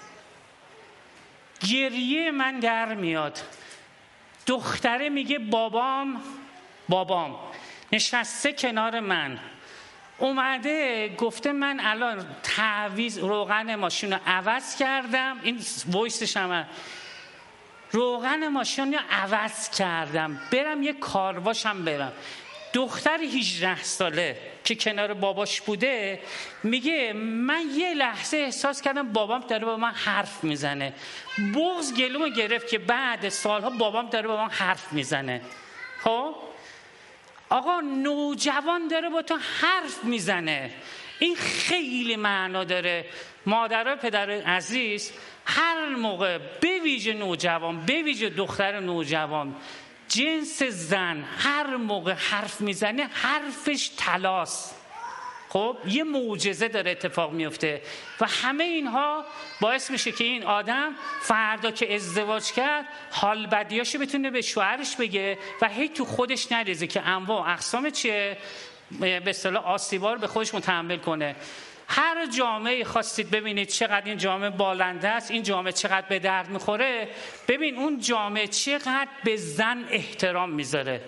گریه من در میاد. دختره میگه بابام نشسته کنار من، اومده گفته من الان تعویض روغن ماشین رو عوض کردم، این وایسش هم روغن ماشین رو عوض کردم، برم یه کارواشم برم. دختر 18 ساله که کنار باباش بوده میگه من یه لحظه احساس کردم بابام داره با من حرف میزنه. بغض گلومو گرفت که بعد سالها بابام داره با من حرف میزنه. خب آقا نوجوان داره با تو حرف میزنه، این خیلی معنا داره. مادرای پدر عزیز، هر موقع به ویژه نوجوان، به ویژه دختر نوجوان، جنس زن هر موقع حرف میزنه حرفش طلاست. خب یه معجزه داره اتفاق میفته و همه اینها باعث میشه که این آدم فردا که ازدواج کرد حال بدیاشو بتونه به شوهرش بگه و هی تو خودش نریزه که انواع اقسام چیه به اصطلاح آسیبا رو به خودش متحمل کنه. هر جامعه خواستید ببینید چقدر این جامعه بالنده است، این جامعه چقدر به درد میخوره، ببین اون جامعه چقدر به زن احترام میذاره.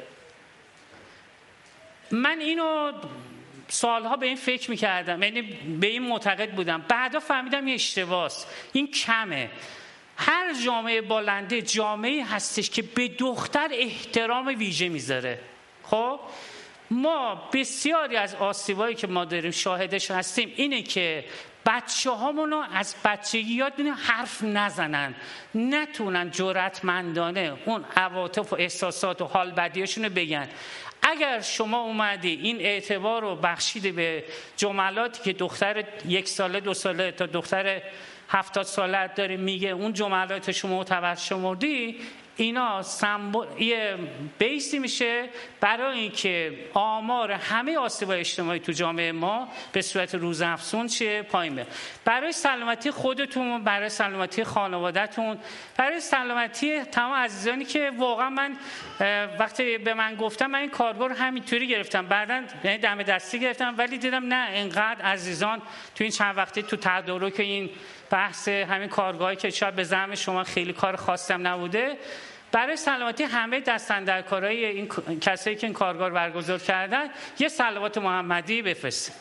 من اینو سالها به این فکر میکردم، یعنی به این معتقد بودم، بعدا فهمیدم این اشتباهست، این کمه. هر جامعه بالنده جامعه هستش که به دختر احترام ویژه میذاره. خب ما بسیاری از آسیبایی که ما داریم شاهدش هستیم اینه که بچه هامونو از بچگی یاد بدیم حرف نزنن، نتونن جرأتمندانه اون عواطف و احساسات و حال بدیاشونو بگن. اگر شما اومدی این اعتبار رو بخشیدی به جملاتی که دختر 1 ساله 2 ساله تا دختر 70 ساله داره میگه، اون جملات شما معتبر شمردی، اینا یه بیسی میشه برای اینکه آمار همه آسیب‌های اجتماعی تو جامعه ما به صورت روزافزون چه پایین بره. برای سلامتی خودتون، برای سلامتی خانواده‌تون، برای سلامتی تمام عزیزانی که واقعا من وقتی به من گفتم من این کارگاه رو همینطوری گرفتم، بعداً یعنی دم دستی گرفتم، ولی دیدم نه اینقدر عزیزان تو این چند وقتی تو تدارک این بحث همین کارگاهی که شاید به زعم شما خیلی کار خاصی هم نبوده، برای سلامتی همه دستاندرکارای این کسایی که این کارگاه رو برگزار کردن یه صلوات محمدی بفرستید.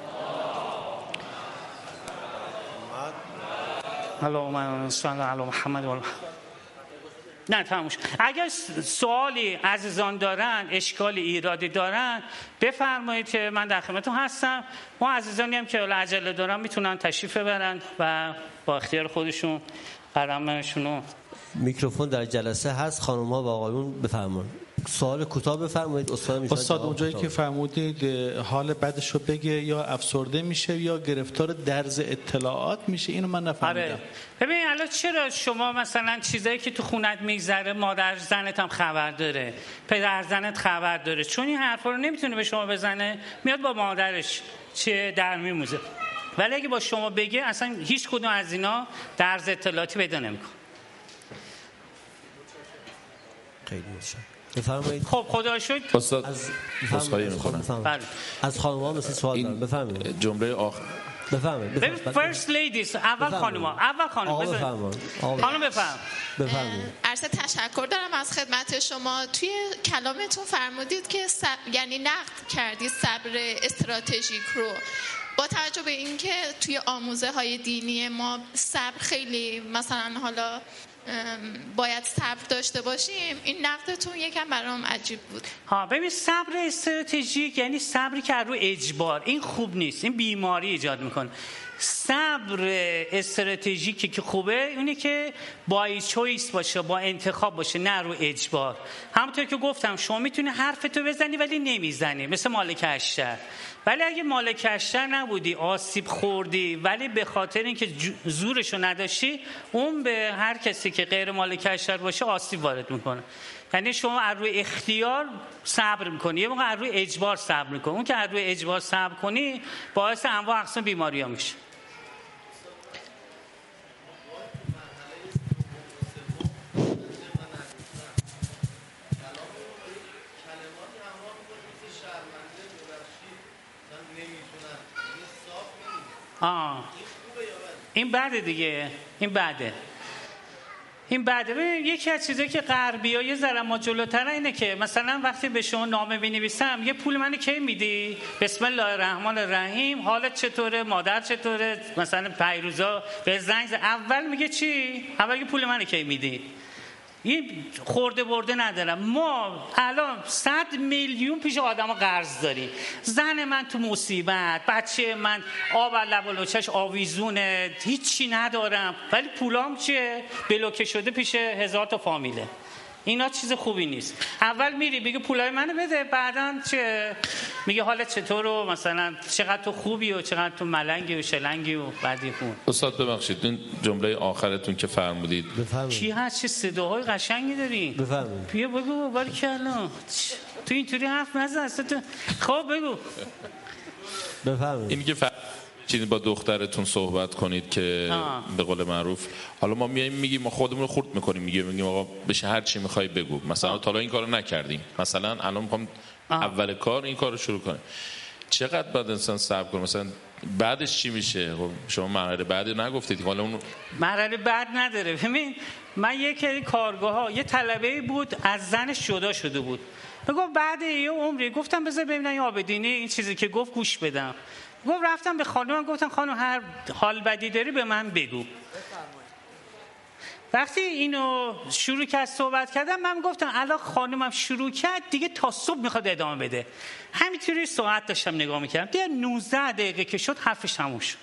اللهم صل علی محمد و نه تموم شد. اگر سوالی عزیزان دارن، اشکالی ایرادی دارن بفرمایید که من در خدمتتون هستم. ما عزیزانی هم که عجله دارن میتونن تشریف ببرن و با اختیار خودشون قدمشون. میکروفون در جلسه هست، خانم‌ها و آقایون بفرمایید. سوال کوتاه بفرمایید. استاد اونجایی که فرمودید حال بعدش رو بگه یا افسرده میشه یا گرفتار درز اطلاعات میشه، اینو من نفهمیدم. آره. ببین الان چرا شما مثلا چیزایی که تو خونت میگذره مادر زنت هم خبر داره، پدر زنت خبر داره، چون این حرفا رو نمیتونه به شما بزنه، میاد با مادرش چه در میموزه، ولی اگه با شما بگه اصلا هیچ کدوم از اینا درز اطلاعاتی پیدا نمیکنه. خیلی متشکرم. بفرمایید. خب خدا شکر. استاد از عذرخواهی می‌کنم. بله. از خانم‌ها مثل سوال دارم. بفرمایید. جمله آخر بفرمایید. فرست لیدیز، اول خانم‌ها. اول خانم. آقا بذار. بفرمایید. خانم بفرم. بفرمایید. عرض تشکر دارم از خدمت شما. توی کلامتون فرمودید که یعنی نقد کردید صبر استراتژیک رو. با توجه به اینکه توی آموزه های دینی ما صبر خیلی مثلا حالا باید صبر داشته باشیم، این نقدتون یکم برام عجیب بود. ببین صبر استراتژیک یعنی صبری که رو اجبار، این خوب نیست، این بیماری ایجاد میکنه. صبر استراتژیکی که خوبه اونه که با چویس باشه، با انتخاب باشه، نه رو اجبار. همونطور که گفتم شما میتونی حرفتو بزنی ولی نمیزنی، مثل مالک اشتر. ولی اگه مالک اشتر نبودی، آسیب خوردی، ولی به خاطر اینکه زورشو نداشتی، اون به هر کسی که غیر مالک اشتر باشه آسیب وارد میکنه. یعنی شما از روی اختیار صبر میکنی، یه موقع از روی اجبار صبر میکنی. اون که از روی اجبار صبر کنی باعث انواع اقسام بیماری‌ها میشه. این بعده دیگه، این بعده. یکی از چیزایی که غربی‌ها یه ذره ما جلوتر اینه که مثلا وقتی به شما نامه بنویسم یه پول منو کی میدی؟ بسم الله الرحمن الرحیم، حالت چطوره؟ مادر چطوره؟ مثلا پیروزا به زنگ اول میگه چی؟ اول پول منو کی میدی؟ این خورده برده ندارم. ما الان 100 میلیون پیش آدم قرض داریم. زن من تو مصیبت، بچه من آب لب و لوچش آویزونه، هیچی ندارم، ولی پولام چیه؟ بلوکه شده پیش 1000 تا فامیله. اینا چیز خوبی نیست. اول میری میگه پولای منو بده، بعداً چه میگه حالت چطور و مثلا چقدر تو خوبی و چقدر تو ملنگی و شلنگی و بعدی خون. استاد ببخشید این جمله آخرتون که فرمودید چی هست؟ چه صداهای قشنگی داری؟ بفرمایید. بیا بگو باریکلا. تو اینطوری حرف نزن اصلا. خب بگو. بفرمایید. این که چیزی با دخترتون صحبت کنید که به قول معروف حالا ما میگیم ما خودمون رو خورد میکنیم، میگیم آقا بشه هر چی میخوای بگو، مثلا تا الان این کارو نکردیم، مثلا الان میخوام اول کار این کارو شروع کنیم. چقدر باید انسان صبر کنه؟ مثلا بعدش چی میشه؟ خب شما مرحله بعد نگفتید، حالا اون مرحله بعد نداره. ببین من یکی کارگاه‌ها یه طلبه بود از زنش جدا شده بود، میگم بعد یه عمری، گفتم بذار ببینم این آبدینی این چیزی که گفت گوش بدم. گفت رفتم به خانومم گفتم خانم هر حال بدی داری به من بگو. وقتی اینو شروع کرد صحبت کردم من گفتم الان خانومم شروع کرد دیگه تا صبح میخواد ادامه بده. همینطوری ساعت داشتم نگاه میکردم دیگه 19 دقیقه که شد حرفش تموم شد.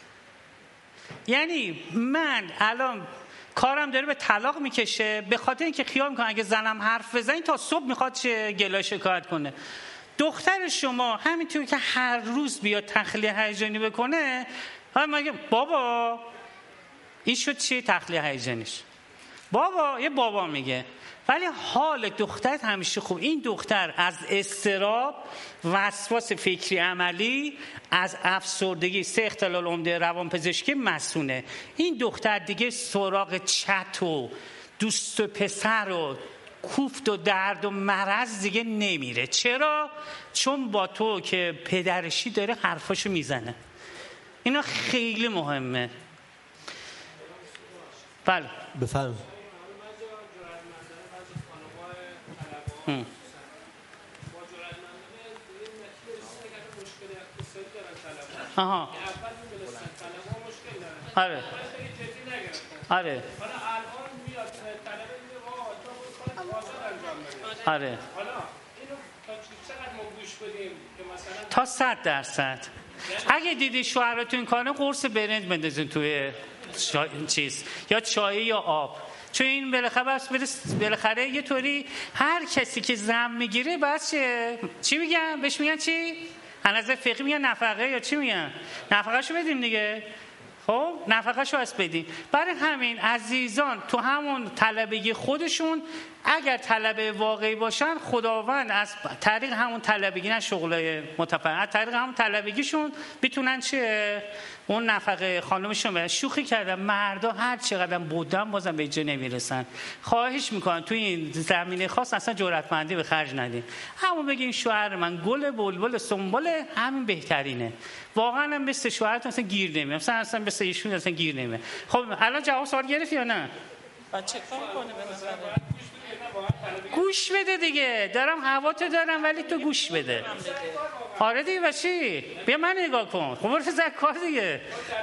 یعنی من الان کارم داره به طلاق میکشه به خاطر اینکه خیال میکنم اگه زنم حرف بزنه تا صبح میخواد گلای شکایت کنه. دختر شما همینطور که هر روز بیاد تخلیه هیجانی بکنه، مگه بابا این شد چی تخلیه هیجانیش؟ بابا یه بابا میگه. ولی حال دختر همیشه خوب. این دختر از اضطراب، وسواس فکری عملی، از افسردگی، 3 اختلال عمده روانپزشکی مسونه. این دختر دیگه سراغ چت و دوست و پسر و کوفت و درد و مرض دیگه نمیره. چرا؟ چون با تو که پدرشی داره حرفاشو میزنه. اینا خیلی مهمه. بله بفهم. آها. آره. آره. آره. تا 100%. اگه دیدی شوهرتون کنه قرص برنج بندازین توی چیز یا چای یا آب، چون این بالاخره یه طوری هر کسی که زن میگیره بس چی میگن؟ بهش میگن چی؟ از نظر فقهی میگن نفقه یا چی میگن؟ نفقهشو بدیم دیگه. خب نفقه‌شو از بدی. برای همین عزیزان تو همون طلبگی خودشون اگر طلبه واقعی باشن، خداوند از طریق همون طلبگی، نه شغل متفرق، از طریق همون طلبگیشون میتونن چه اون نفقه خانمشون بدن. شوخی کردم، مردا هر چقدر بودن بازم به جا نمیرسن. خواهش میکنم تو این زمینه خاص اصلا جرأتمندی به خرج ندین. همون بگین شوهر من گل بلبل سنبل، همین بهترینه. واقعا هم مثل شوهرت مثلا گیر نمیاد، اصلا مثل ایشون اصلا گیر نمیاد. خب الان جواب سوال گرفتی یا نه؟ بچه کار کنه به نظر گوش بده دیگه، دارم هواتو دارم ولی تو گوش بده. آره دیگه بچی بیا من نگاه کن. خب برو کار دیگه.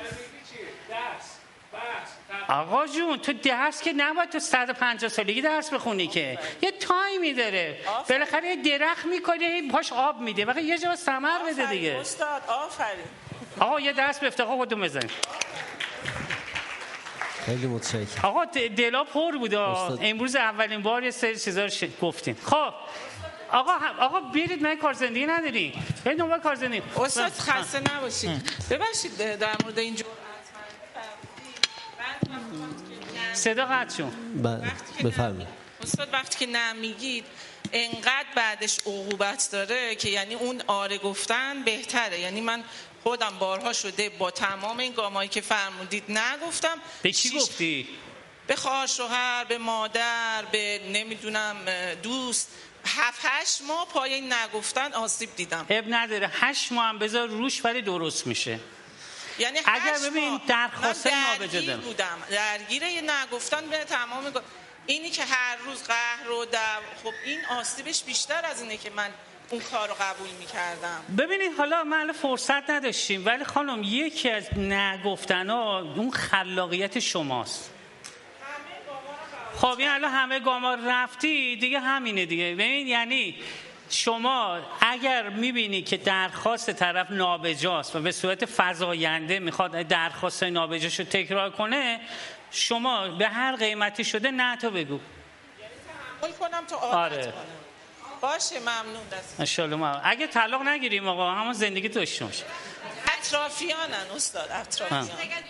آقا جون تو درس که نباید تو 150 سالگی درس بخونی که، یه تایمی داره. بالاخره یه درخت میکنه پاش آب میده، واقعا یه جا ثمر بده دیگه. استاد آفرین. آقا یه درس به افتخار خودتون بزن. خیلی متشکرم. آقا دلا پر بود. امروز اولین بار یه سری چیزا رو گفتین. خب آقا برید، من کار زندگی ندارین، برید دنبال کار زندگی. استاد خسته نباشید. ببخشید در مورد این صدا قطع شد. بفرمایید. استاد وقتی که نمیگید انقدر بعدش عقوبت داره که یعنی اون آره گفتن بهتره. یعنی من خودم بارها شده با تمام این گامایی که فرمودید نگفتم. به کی گفتی؟ به خواهر شوهر، به مادر، به نمیدونم دوست. 7-8 ماه پای این نگفتن آسیب دیدم. اب نداره 8 ماه هم بذار روش ولی درست میشه. یعنی اگر ببین درخواست نابجا دارم بودم درگیر یه نگفتن به تمام اینی که هر روز قهر و خب این آسیبش بیشتر از اینه که من اون کار رو قبول میکردم. ببینید حالا ما فرصت نداشتیم ولی خانم یکی از نگفتن ها اون خلاقیت شماست. خب این الان همه گاما رفتی دیگه، همینه دیگه. ببین یعنی شما اگر میبینی که درخواست طرف نابجاست و به صورت فزاینده میخواد درخواست نابجاشو تکرار کنه، شما به هر قیمتی شده نه تو بگو. یعنی تحمل کنم تا عادت کنم. باشه ممنون دست. انشالله. اگه طلاق نگیریم آقا همون زندگی داشته باشه. اطرافیانن استاد، اطرافیان.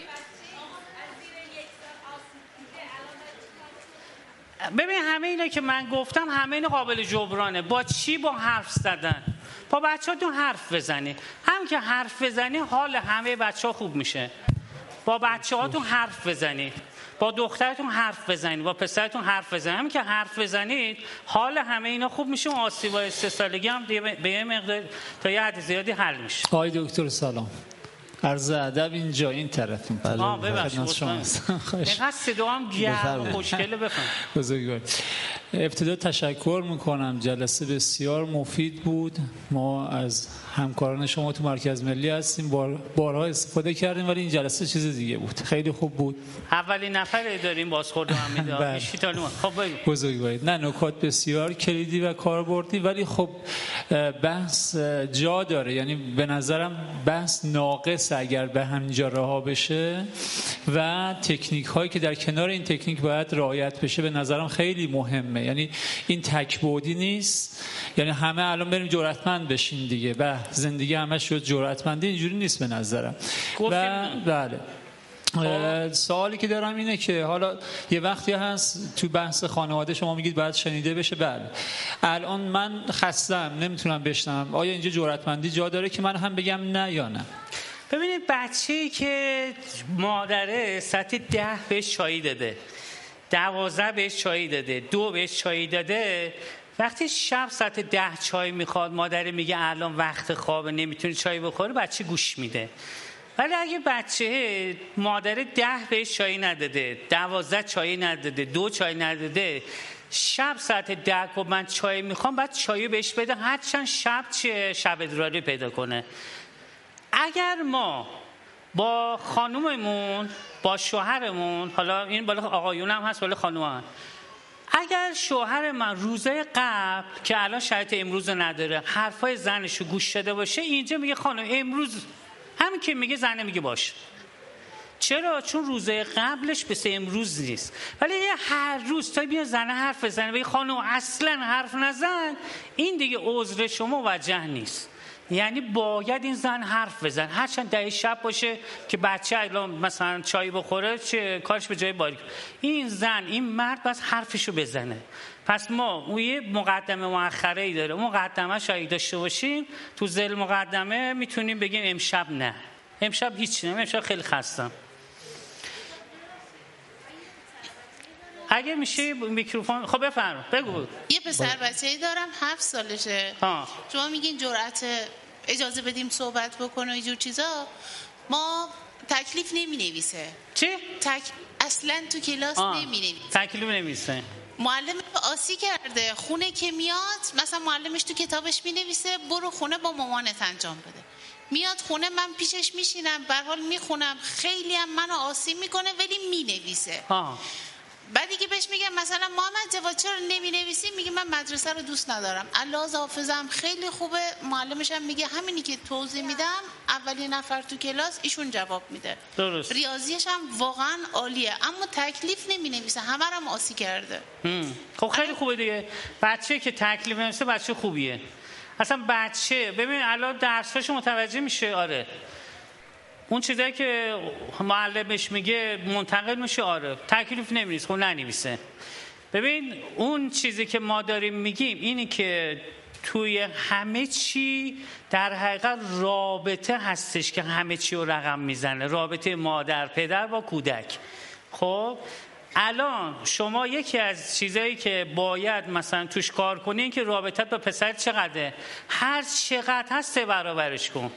ببین همه اینا که من گفتم همه اینا قابل جبرانه. با چی؟ با حرف زدن. با بچه‌هاتون حرف بزنی. هم که حرف بزنی حال همه بچه‌ها خوب میشه. با بچه‌هاتون حرف بزنی، با دخترتون حرف بزنید، با پسرتون حرف بزنید. همین که حرف بزنید حال همه اینا خوب میشه و آسیبای 3 سالگی هم به یه مقدار تا یه حد زیادی حل میشه. آقای دکتر سلام. عرض ادب اینجا این طرف. ببخشید اینقدر صدا هم گرم و خوشگله. بفهم. بزرگوار. ابتدا تشکر میکنم، جلسه بسیار مفید بود. ما از همکاران شما تو مرکز ملی هستیم، بارها استفاده کردیم ولی این جلسه چیز دیگه بود، خیلی خوب بود. اولین نفر داریم بازخورد هم میداد. خب بزرگوارید. نه نکات بسیار کلیدی و کاربردی ولی خب بحث جا داره. یعنی به نظرم بحث ناقص اگر به همینجا رها بشه و تکنیک هایی که در کنار این تکنیک باید رعایت بشه به نظرم خیلی مهمه. یعنی این تکبودی نیست، یعنی همه الان بریم جرأتمند بشین دیگه و زندگی همه شد جرأتمندی، اینجوری نیست به نظرم. و بله سوالی که دارم اینه که حالا یه وقتی هست تو بحث خانواده شما میگید باید شنیده بشه. بله الان من خستم نمیتونم بشنوم، آیا اینجا جرأتمندی جا داره که من هم بگم نه یا نه؟ ببینید بچه‌ای که مادره ساعت 10 بهش چای داده، 12 بهش چای داده، 2 بهش چای داده، وقتی شب ساعت 10 چای میخواد مادر میگه الان وقت خوابه نمیتونه چای بخوره، بچه گوش میده. ولی اگه بچه مادر 10 بهش چای نداده، 12 چای نداده، 2 چای نداده، شب ساعت 10 که من چای میخوام بعد چای بهش بده، هرچند شب شب ادراری پیدا کنه. اگر ما با خانوممون با شوهرمون، حالا این بالا آقایون هم هست بالا خانوم هم، اگر شوهر من روزای قبل که الان شرایط امروز رو نداره حرفای زنشو گوش داده باشه، اینجا میگه خانم امروز همین که میگه زنه میگه باشه. چرا؟ چون روزای قبلش مثل امروز نیست. ولی هر روز تا بیا زنه حرف بزنه بگه خانم اصلا حرف نزن، این دیگه عذر شما وجه نیست. یعنی باید این زن حرف بزن، هرچند 10 شب باشه که بچه الان مثلا چای بخوره چه کارش به جای باریک. این زن، این مرد بس حرفشو بزنه. پس ما اون یه مقدمه مؤخره ای داره، اون مقدمه شاید داشته باشیم، تو ذیل مقدمه میتونیم بگیم امشب نه، امشب هیچ نه، امشب خیلی خستم. اگه میشه میکروفون خب بفرم بگو. یه پسر بچه‌ای دارم 7 سالشه. شما میگین جرأت اجازه بدیم صحبت بکنه و اینجور چیزا. ما تکلیف نمی‌نویسه. چی؟ اصلا تو کلاس نمی‌نویسه. تکلیف نمی‌نویسه. معلم آسی کرده، خونه که میاد مثلا معلمش تو کتابش مینویسه برو خونه با مامانت انجام بده. میاد خونه من پیشش میشینم به هر حال میخونم، خیلی هم منو آسی میکنه ولی مینویسه. بعد دیگه بهش میگم مثلا محمد جواد چرا نمینویسی؟ میگه من مدرسه رو دوست ندارم. الله حافظم خیلی خوبه. معلمش هم میگه همینی که توضیح میدم اولین نفر تو کلاس ایشون جواب میده. درست. ریاضیش هم واقعا عالیه اما تکلیف نمینویسه، همه رو هم آسی کرده. خب خیلی خوبه دیگه. بچه که تکلیف نمی‌نویسه بچه خوبیه. اصلا بچه ببین الان درساشو متوجه میشه، آره اون چیزایی که معلمش میگه منتقل میشه، آره تکلیف نمی‌نویسه، خب ننویسه. ببین اون چیزی که ما داریم میگیم اینی که توی همه چی در حقیقت رابطه هستش که همه چی رو رقم میزنه، رابطه مادر پدر با کودک. خب الان شما یکی از چیزایی که باید مثلا توش کار کنی این که رابطت با پسر چقدره، هر چقدر هست 3 برابرش کن.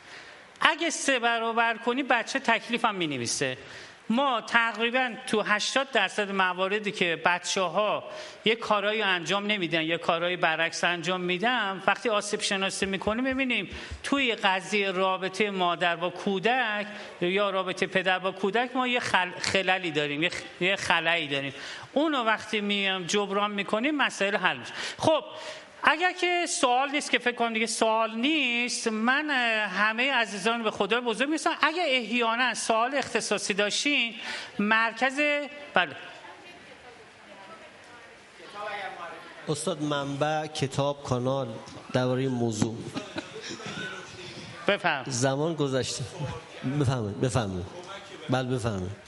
اگه 3 برابر کنی بچه تکلیف هم می‌نویسه. ما تقریبا تو 80% مواردی که بچه‌ها یه کارایی انجام نمیدن یا کارایی برعکس انجام میدن، وقتی آسیب شناسی میکنیم میبینیم توی قضیه رابطه مادر با کودک یا رابطه پدر با کودک ما یه خللی داریم، یه خلایی داریم. اونو وقتی میام جبران میکنیم مسائل حل میشه. خب اگر که سوال نیست، که فکر کنم دیگه سوال نیست، من همه عزیزان به خدا بزرگ می‌سپارم. اگر احیانا سوال اختصاصی داشتین مرکز بله استاد منبع، کتاب، کانال درباره موضوع بفهم زمان گذشته. بفهمید بله بفهمید.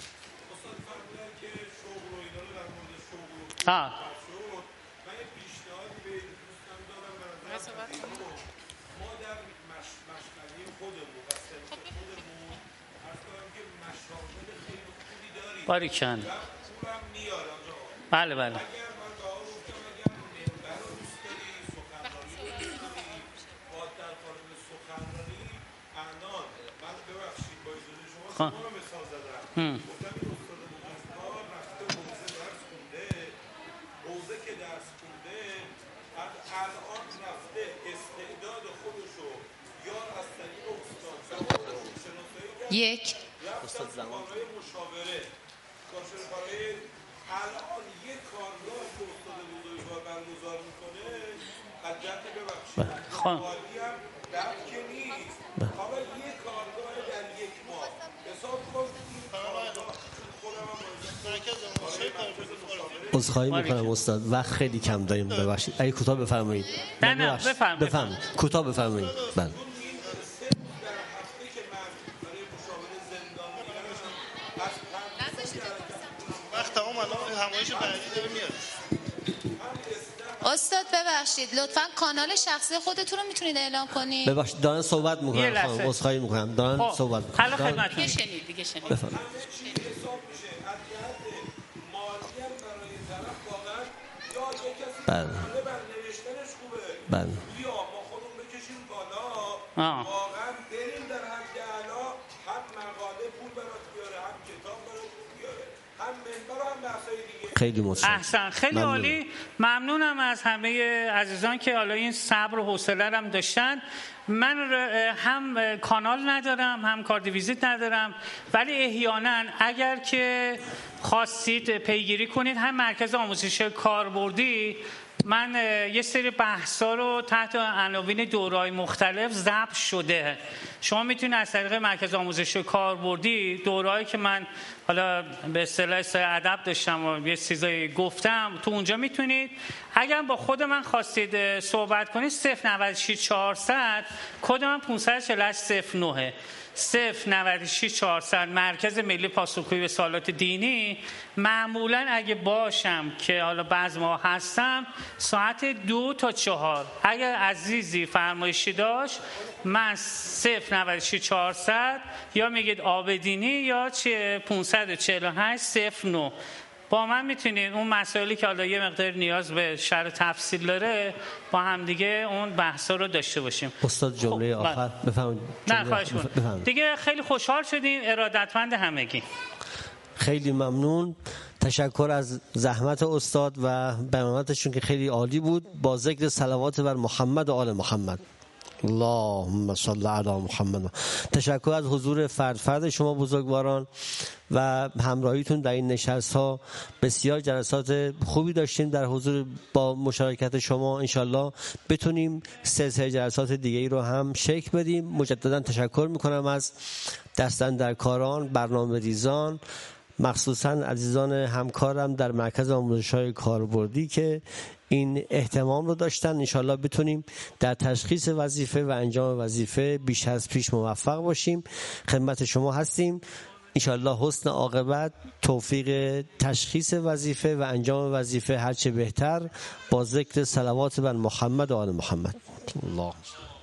باریکن بله بله یک استاد زمان الان یک کارگاه که استاد بزرگوار برگزار میکنه از جهت ببخشید مالی هم درد که نیست، اما یک کارگاه در 1 ماه حساب کن عذرخواهی میکنم استاد وقت خیلی کم داریم، ببخشید اگه کوتاه بفرمایید. نه بفرمایید کوتاه بفرمایید. بله استاد ببخشید لطفاً کانال شخصی خودتون رو میتونید اعلام کنید؟ ببخشید دارن صحبت میکنن خانم، عذرخواهی میکنم دارن صحبت میکنن. حالا خدمتتون دیگه شنید. بله بله واقعا بریم در حد اعلا، هم مقاله پول برات بیاره، هم کتاب برات بیاره، هم منبر، هم بحثای دیگه. خیلی متشکرم. احسن، خیلی عالی. ممنونم از همه عزیزان که حالا این صبر و حوصله هم داشتن. من هم کانال ندارم هم کارت ویزیت ندارم، ولی احیانا اگر که خواستید پیگیری کنید هم مرکز آموزش کاربردی، من یه سری بحثا رو تحت عناوین دوره‌های مختلف ضبط شده، شما میتونید از طریق مرکز آموزش کاربردی دوره‌ای که من حالا به اصطلاح بیادب داشتم و یه چیزایی گفتم تو اونجا میتونید، اگر با خود من خواستید صحبت کنید 096 400 کد من 548 09 096 400 مرکز ملی پاسخگویی به سوالات دینی. معمولا اگه باشم که حالا بعض ما هستم ساعت 2 تا 4. اگر عزیزی فرمایشی داشت من 096 400 یا میگید آبدینی یا 548 09 با من میتونید اون مسائلی که حالا یه مقدار نیاز به شرح تفصیل داره با هم دیگه اون بحثا رو داشته باشیم. استاد جمله آخر بفرمایید. نه خواهش می‌کنم. دیگه خیلی خوشحال شدیم. ارادتمند همگی. خیلی ممنون. تشکر از زحمت استاد و بیاناتشون که خیلی عالی بود. با ذکر صلوات بر محمد و آل محمد. اللهم صل علی محمد. تشکر از حضور فرد شما بزرگواران و همراهیتون در این نشست ها. بسیار جلسات خوبی داشتیم در حضور با مشارکت شما. انشالله بتونیم سلسله جلسات دیگه ای رو هم شکل بدیم. مجددا تشکر میکنم از دستاندرکاران، برنامه ریزان، مخصوصا عزیزان همکارم در مرکز آموزش‌های کاربردی که این اهتمام رو داشتن. انشالله بتونیم در تشخیص وظیفه و انجام وظیفه بیش از پیش موفق باشیم. خدمت شما هستیم. انشالله حسن عاقبت، توفیق تشخیص وظیفه و انجام وظیفه هرچه بهتر با ذکر صلوات بر محمد و آل محمد. الله